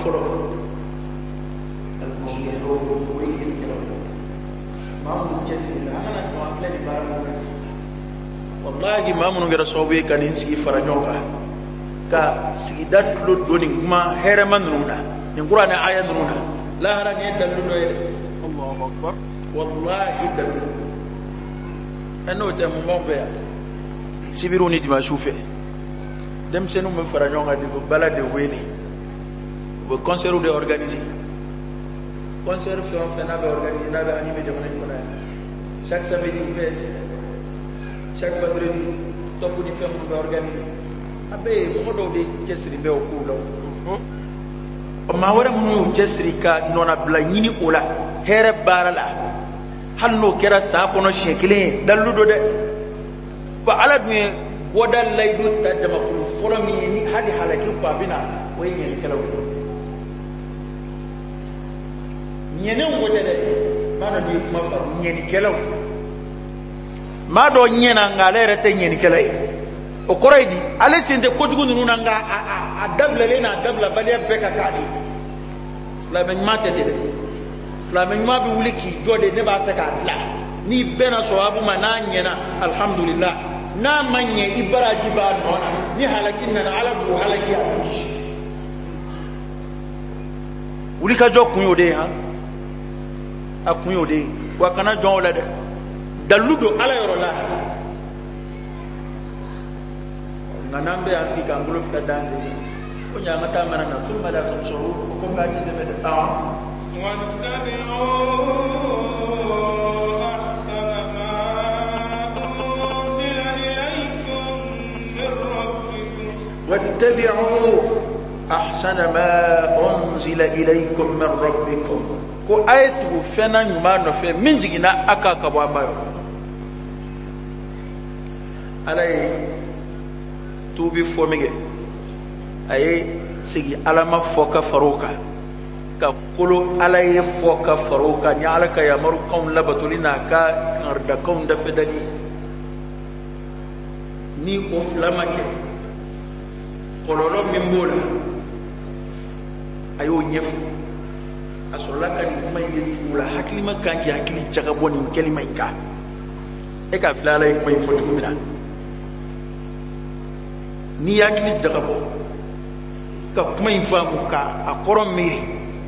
al muslimu wa yakram ma mun jesi na ana to afle di baramu wallahi ma mun ngara sobe kanin sigi farajonga ka sigidat lo doni kuma heraman nuna ni qur'ana aya nuna la hara ne dalu no yede Allahu akbar wallahi dalu ano te mo mon fe sibiru ni dima soufe dem senu mo farajonga di balade weli bo concert de organiser concert fait na be organiser na be animé de mon chaque samedi chaque vendredi top ni fait mo be organiser abe mo do de jesri be o kulo o ma wara mo jesri ka nona bla nyini ola here barala hanno kera sa kono shekile daludo de ba ala duye wodal laydu tadama ko folomi ni hadi halaki ko abina o yen kala o nyenen wote de mana du kuma fa nyeni kala ma do nyena ngale rete nyeni kala o koraydi ale sente ko jugu nunu nga a dabla lena dabla baliya beka kadi islamin ma tete de islamin ma bi wuliki jode ne ba ta ka la ni bena sawabu mananyena alhamdulillah na manye ibaraji ba nona ni halakin na ala bu halaki abiji wulika jokun yode ha akun yode wa kana jonwala de daludo ala yoro la nganambe afika ngulo fika danse ko nyama ta mana na tulma da kun suru ko fati de da tawa wa tabi'u ahsana ma unzila ilaykum min rabbikum wattabi'u ahsana ma unzila ilaykum min rabbikum ko ayatu fena nyuma no fe min jigina aka ka ba mayo alay tubi fomige aye sigi alama foka faruka ka kulu alaye foka faruka ni alaka ya maru kaum labatulina ka arda kaum da fedali ni o flamake kololo mimbola ayo nyefu asolaka ni kuma yeye tula hakili makanki hakili jaga boni kelima inka e ka filala e kuma fotu mina ni yakili daga bo ka kuma infamu ka akoron miri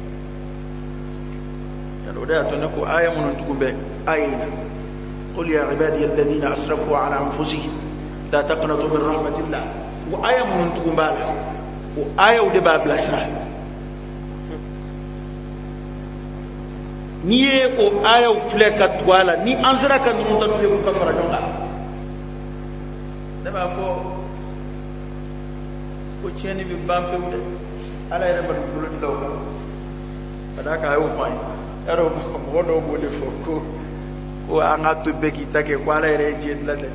ya do da to ne ko aya mun tukumbe ayina qul ya ibadi alladhina asrafu ala anfusihim la taqnatu min rahmatillah wa aya mun tukumbala wa aya de ba blasra ni ye o aya fle ka twala ni ansara ka nun ta be ko fara donga da ba fo ko cheni bi bampe wude ala ere ba dulu law ka ada ka ayo fay ero ko do bo de fo ko anga to be ki take ko ala ere je la de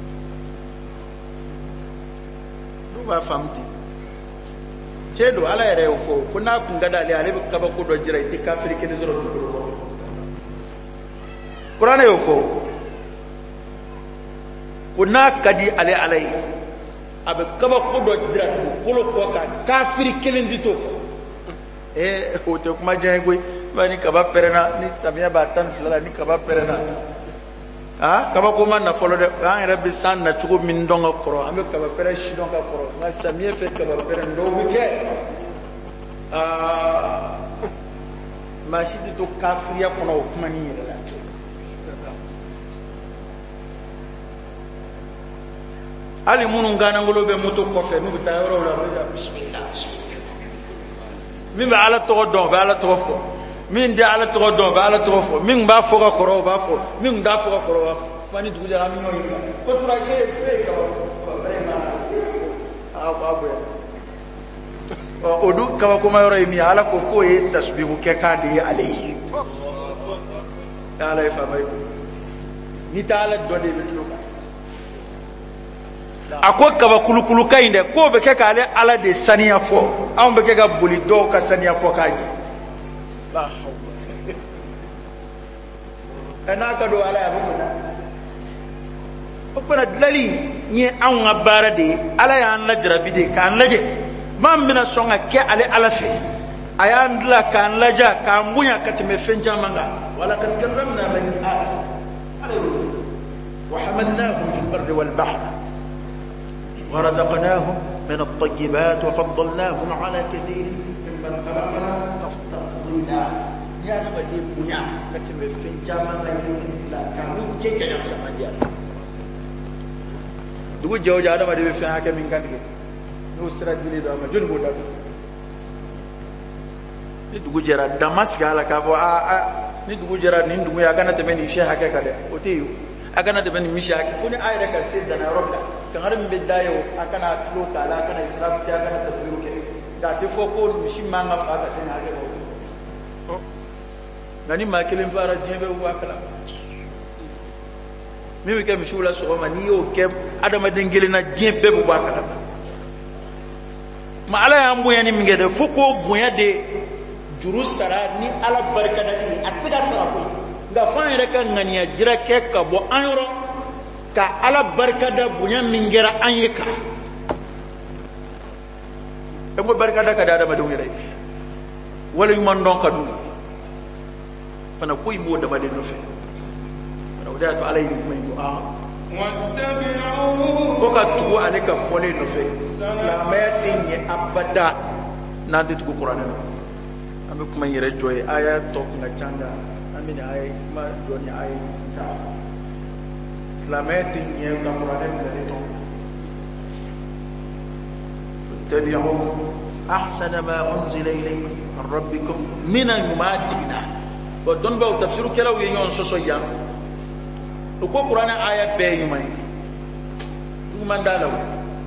do ba famti cedo ala ere fo kuna kun gada ale ka ba ko do jira ite kafiri ke zoro ko Qur'an yo fo kuna kadi ale alai abe kaba ko do jira ko ko ka kafiri kelen dito o te kuma jeng ko bani kaba perena ni samia ba tan fulala ni kaba perena kaba ko man na folo de an rabbi san na chugo min donga koro ambe kaba pere shi donga koro na samia fe kaba pere ndo wike mashidi to kafiriya kono kuma ni yela ali munun gana ngolo be moto kofe mi bi tayoro la bismillah min ba ala to don ba ala to fo min de ala to don ba ala to fo min ba fo ka koro ba fo min da fo ka koro ba mani du jara mi noyi ko fura ke be ka ba odu ka ko ma yoro mi ala ko e tasbihu ke ka de alayhi ala fa mai ni taala do de be ako kaba kulukulu kainde ko be ke kale ala de saniya fo am be ke ga boli do ka saniya fo kaji la hawla ana ka do ala ya bukuta o pana dalali ni an ngabara de ala ya an la jarabi de kan laje man bina songa ke ale ala fe ayan la kan laja kan bunya katime fenja manga wala kad karramna bani adam wa hamalnahum fil barri wal bahri ورزقناهم من الطيبات وفضلناهم على كثير ممن خلقنا تفضيلا يا نبدي بنيا كتب في جامع لا كانوا جيجا يا سماجيا دو جو جاده ما دي في حاجه من كان نو سرا دي دو ما جون بودا ni dugu jera damas gala ka fo ni dugu jera ni dugu ya kana tebe ni she hake kade otiyu akana tebe ni mishi hake kuni ayre ka sidda na robla kan harin bidayo akana tulo kala akana israf ta akana tabbiru ke da te fo ko mishi manga fa ka sen hake ko nani ma kelin fara jebe wa kala mimi ke mishula so ma ni yo ke adama dengele na jebe bu wa kala ma ala ya mbuya ni mingede fo ko buya de juru sara ni ala barka da ni atiga sara ko ga fa yere kan ngani jira ke ka bo anro ka ala barka da bunya mingera anyika e mo barka da ka da ma do ngai wala yu man don ka du fana ko yi mo da ma de no fe fana wada to ala yi mai do wattabi'u ko ka tu alika fole no fe islamatin ya abada na de ko qur'an no ambe kuma yere joy aya to nga changa amina aya ma joni aya ta islamatin ya ka qur'an no de to tabi'u ahsana ma unzila ilaykum min rabbikum min al-mumadina wa don ba tafsiru kala wi nyon so ya ko qur'an aya be yumai mandala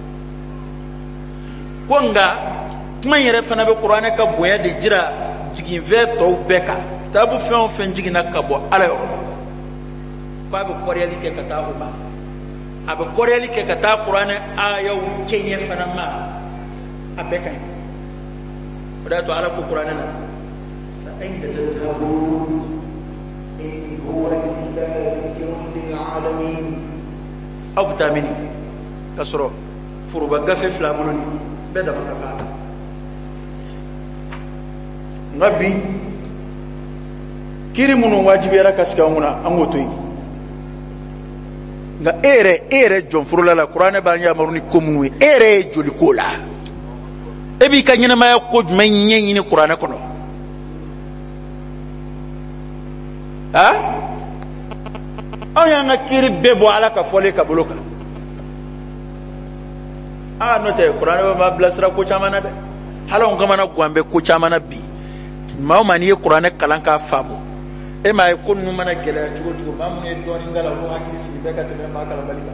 ko nga kuma yere fana be qur'an ka boya de jira jigin ve to beka tabu fen fen jigina ka bo ala yo ba be koreli ke ka ta ba abe koreli ke ka ta qur'an aya wu kenye fana ma abeka wada to ala ko qur'an na fa aina tadhhabun in huwa illa dhikrun lil alamin abtamini kasro furuba gafe flamunoni beda makafata ngabi kiri munu wajibi era kasika nguna angotoyi nga ere jon furula la qur'ane ba nya maruni komunwe ere joli kola ebi kanyina ma ko menyenyi ni qur'ane kono aya nga kiri bebo ala ka fole ka boloka no te qur'an ba blasra ko chamana de halon kama na gwambe ko chamana bi mawma ni qur'an kalan ka fabo e ma ko nu mana gele chugo chugo mamu ne doni ngala ko hakili si be ka tebe ma kala balika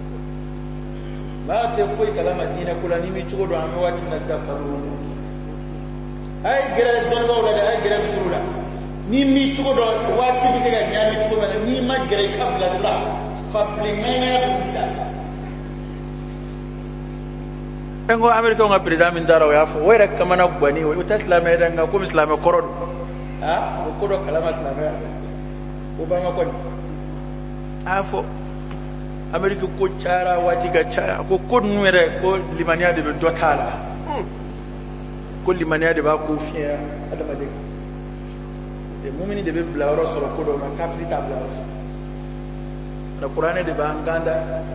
ma te foi kala madina kula ni mi chugo do am wati na safaru ay gele don ba wala ay gele bisurula ni mi chugo do wati bi ga nyami chugo bana ni ma gele kabla sala fa plimena dubila engo amerika nga president min daraw ya fo wayra kamana gbani o taslamay danga ko islamay korod ha ko do kalama islamay o ba nga ko afo amerika ko cara wati ga cara ko nuere ko limania de dotala ko limania de ba ko fiya adama de mu'mini de be blawro soro ko do ma kafiri ta blawro na qur'ane de ba nganda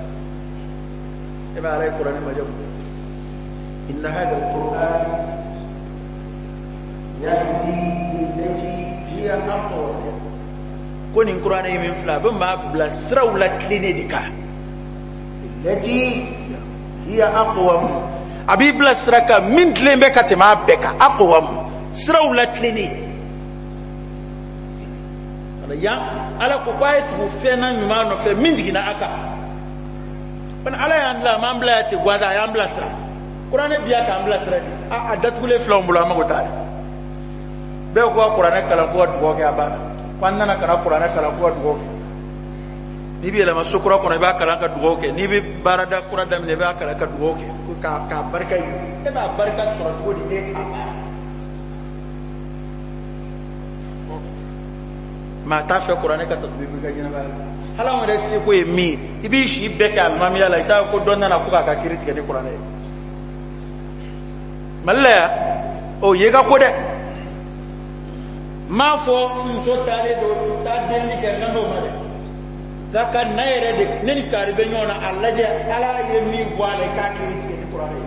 e ba ray qur'ane ma jom إن هذا القرآن يهدي للتي هي أقوم كون القرآن يمين فلا بما بلسرا ولا كلينيديكا التي هي أقوم أبي بلسرا كا من كلين بكا تما بكا أقوم سرا ولا كليني أنا يا على كوبايت وفينا نما نفي من جينا أكا بن على يانلا ما بلا تقوادا يان بلسرا Qur'ane biya ka ambla siradi a datule flom bula ma gotale be ko Qur'ane kala ko dugo ke abana kwanna na kana Qur'ane kala ko dugo ni bi la masukura ko ne ba kala ka dugo ke ni bi barada Qur'an ne ba kala ka dugo ke ka barka yi e ba barka sura to di de ka ma ta fe Qur'ane ka tatbibi ga jina ba hala mo de se ko e mi ibi shi be ka almami ala ita ko donna na ko ka kiriti ga di Qur'ane mallaya o yega ko de ma fo so tare do ta denni ke ngando ma de zaka nayre de neni karibe nyona allaje ala ye mi voile ka kiriti ni qur'an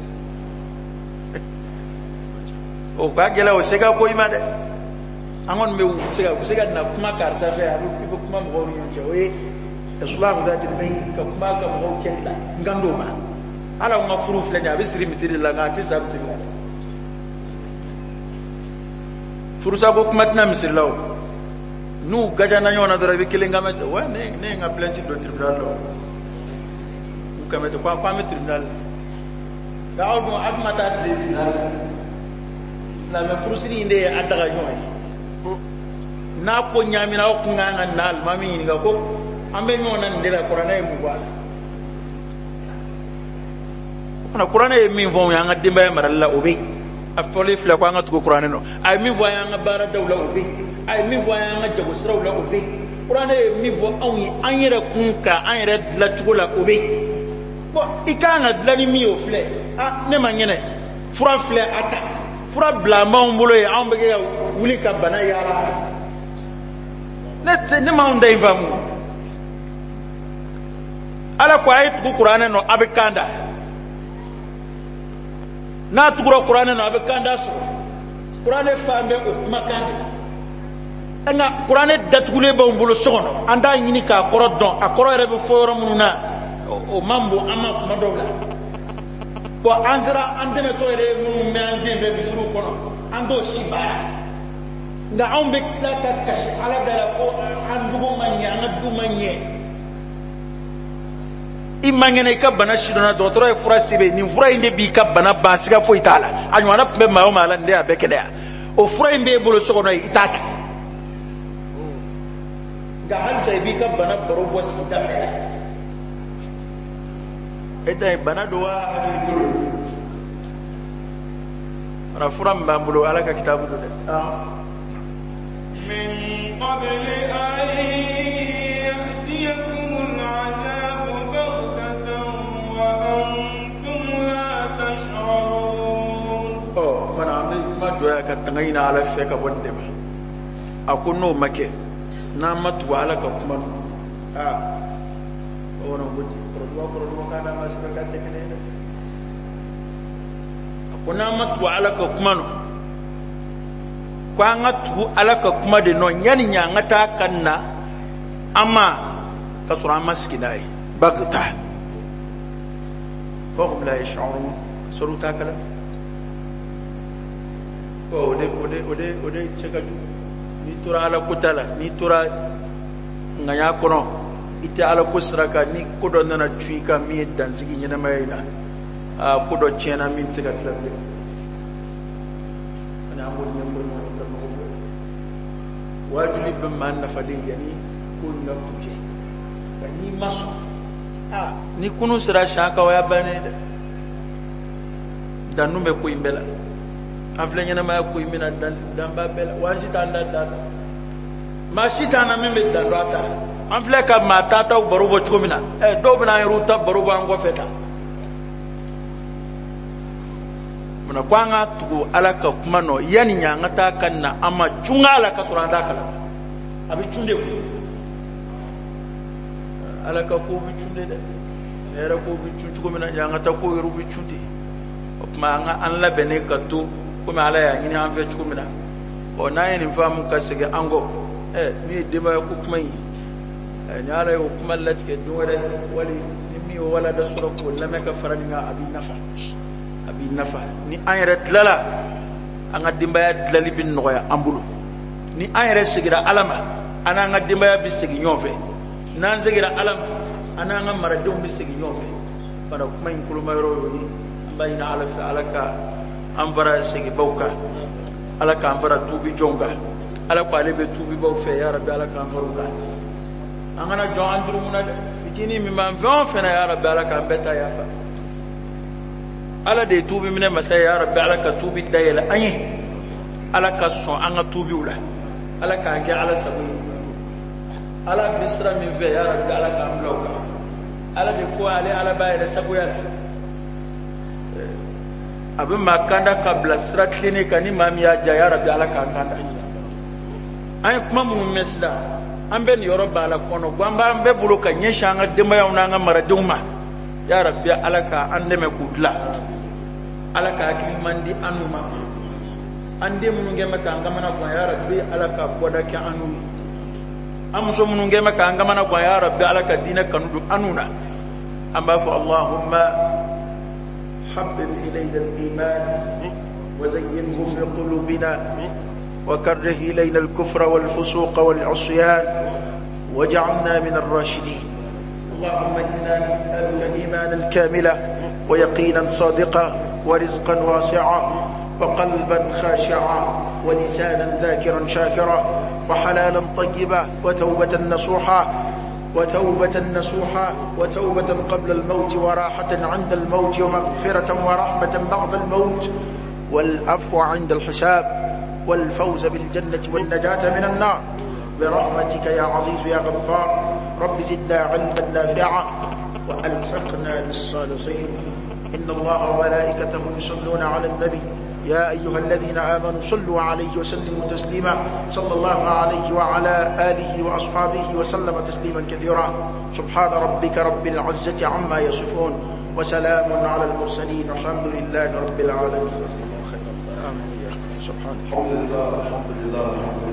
o ba gela o sega ko imade angon me sega na kuma kar sa fe abu ibo kuma mo woni nche o e islahu dhatil bayn ka kuma ka mo kenda ngando ma ala nga furu flanya bisiri misiri la ngati sabsi la furu sabo kumatna misiri law nu gaja na nyona dara bi kilinga met wa ne nga plainte do tribunal lo ku kamet kwa me tribunal daaw mo ak mata sri tribunal islam furu siri inde adaga nyoy na ko nyamina ko nganga nal mami ni ga ko ambe nyona ndira qur'ana e mu bala na Qur'an e min vont yanga dimba maralla obi afole fla ko anga to Qur'an no ay min voya yanga bara dawla obi ay min voya yanga jago srawla obi Qur'an e min vo awi anyere kunka anyere la tugula obi bo ikanga dlani mi o fle ne mangene fura fle ata fura blamba umbulo e ambe ga wuli ka bana yara ne ma unda invamu ala ko ay to Qur'an no abikanda na tugura Qur'an no abe kanda so Qur'an fambe o makande nga Qur'an datugule ba mbulo sokono anda nyini ka korodon akoro rebe foro mununa o mambo ama kuma dawla ko anzira andeme to ere mun me anzimbe bisuru kono ando shiba nga ambe ka kashi ala dala ko andugo manya ngadu manye imangene ka bana shidona dotoro e fura sibe ni fura inde bi ka bana basiga fo itala anywana pembe mayo mala nde abekele o fura inde bolo sokono itata ga hal sai bi ka bana baro bosi itala eta bana doa hadi ana fura mbambulo ala ka kitabu do de min qabli an yatiyakum al'azab وأنتم لا تشعرون من عمي ما جوا كتنعين على فيك بندم أكونو مكة نامت وعلى كمان أنا قلت كردوا كذا ما سبقت تكنين أكون نامت وعلى كمان كwangat على كمان دينو يعني نعتا كنا أما كسر مسكيناي بغتا وهم لا يشعرون سروتا كلا ودي تشكجو ni tora ala kutala ni tora ngaya kono ite ala kusraka ni kodo nana chuika mi danzigi nyina mayina a kodo chena min tiga tlabe ana amul nyambo mo kan ko wajuli be man na fadi yani kun na tuje ni masu ni kunu sira shaka waya bane dan numbe ko imbela afle nyana ma ko imina dan ba bela waji tan da ma shitana min be dan rata afle ka mata ta barubo chomina do bina ruta barubo ango feta muna kwanga tugo alaka kuma no yani nyanga ta kanna ama chungala ka suranda kala abi chunde ko alaka ko bi chunde de era ko bi chunde ko mina nyanga ta ko yoru bi chunde kuma nga an labene ka to kuma ala ya ngini an fe ko mina o na yin famu ka sige ango mi de ba ko kuma yi nyala yo kuma latke dore wali mi wala da sura ko lamaka faranga abi nafa ni an yɛrɛ dilala an ka denbaya dilali bi nɔgɔya an bolo ni an yɛrɛ segira ala ma an n'an ka denbaya bi segi ɲɔgɔn fɛ n'an segira ala ma an n'an ka maradenw bi segi ɲɔgɔn fɛ bana kuma in koloma yɔrɔ y'o ye an b'a ɲini ala fɛ ala ka an fara segibaw kan ala k'an fara tuubi jɔnw kan ala ko ale bɛ tuubibaw fɛ ya rabi ala k'an fara u kan an kana jɔn an jurumu na dɛ fitinin min b'an fɛn o fɛn na ya rabi ala k'an bɛɛ ta yafa ala de tuubi minɛ masa ya rabbi ala ka tuubi dayɛlɛ an ye ala ka sɔn an ka tuubiw la ala k'an kɛ ala sago ye ala bɛ sira min fɛ ya rabbi ala k'an bila o kan ala de ko ale ala b'a yɛrɛ sagoya la a bɛ maa kanda ka bila sira tilennen kan ni maa min y'a ja ya rabbi ala k'an kanda an ye kuma minnu mɛn sisan an bɛ nin yɔrɔ b'a la kɔnɔ ko an b'an bɛɛ bolo ka ɲɛsin an ka denbayaw n'an ka maradenw ma ya rabbi ala ka an dɛmɛ k'u dilan ala ka hakili man di anu ma an den minnu kɛn bɛ k'an kamana gan ya rabbi ala ka bɔda kɛ anu ye an muso minnu kɛn bɛ k'an kamana gan ya rabbi ala ka diinɛ kanu don anu na an b'a fɔ allahumma habbib ilayna al-iman wa zayyinhu fi qulubina wa karrih ilayna al-kufra wal-fusuqa wal-'isyan waj'alna min ar-rashidin اللهم إنا نسألك إيمانا كاملا ويقينا صادقا ورزقا واسعا وقلبا خاشعا ولسانا ذاكرا شاكرا وحلالا طيبا وتوبة نصوحا وتوبة قبل الموت وراحة عند الموت ومغفرة ورحمة بعد الموت والعفو عند الحساب والفوز بالجنة والنجاة من النار برحمتك يا عزيز يا غفار رب زدنا علما نافعا وألحقنا بالصالحين إن الله وملائكته يصلون على النبي يا أيها الذين آمنوا صلوا عليه وسلموا تسليما صلى الله عليه وعلى آله وأصحابه وسلم تسليما كثيرا سبحان ربك رب العزة عما يصفون وسلام على المرسلين والحمد لله رب العالمين. الحمد لله.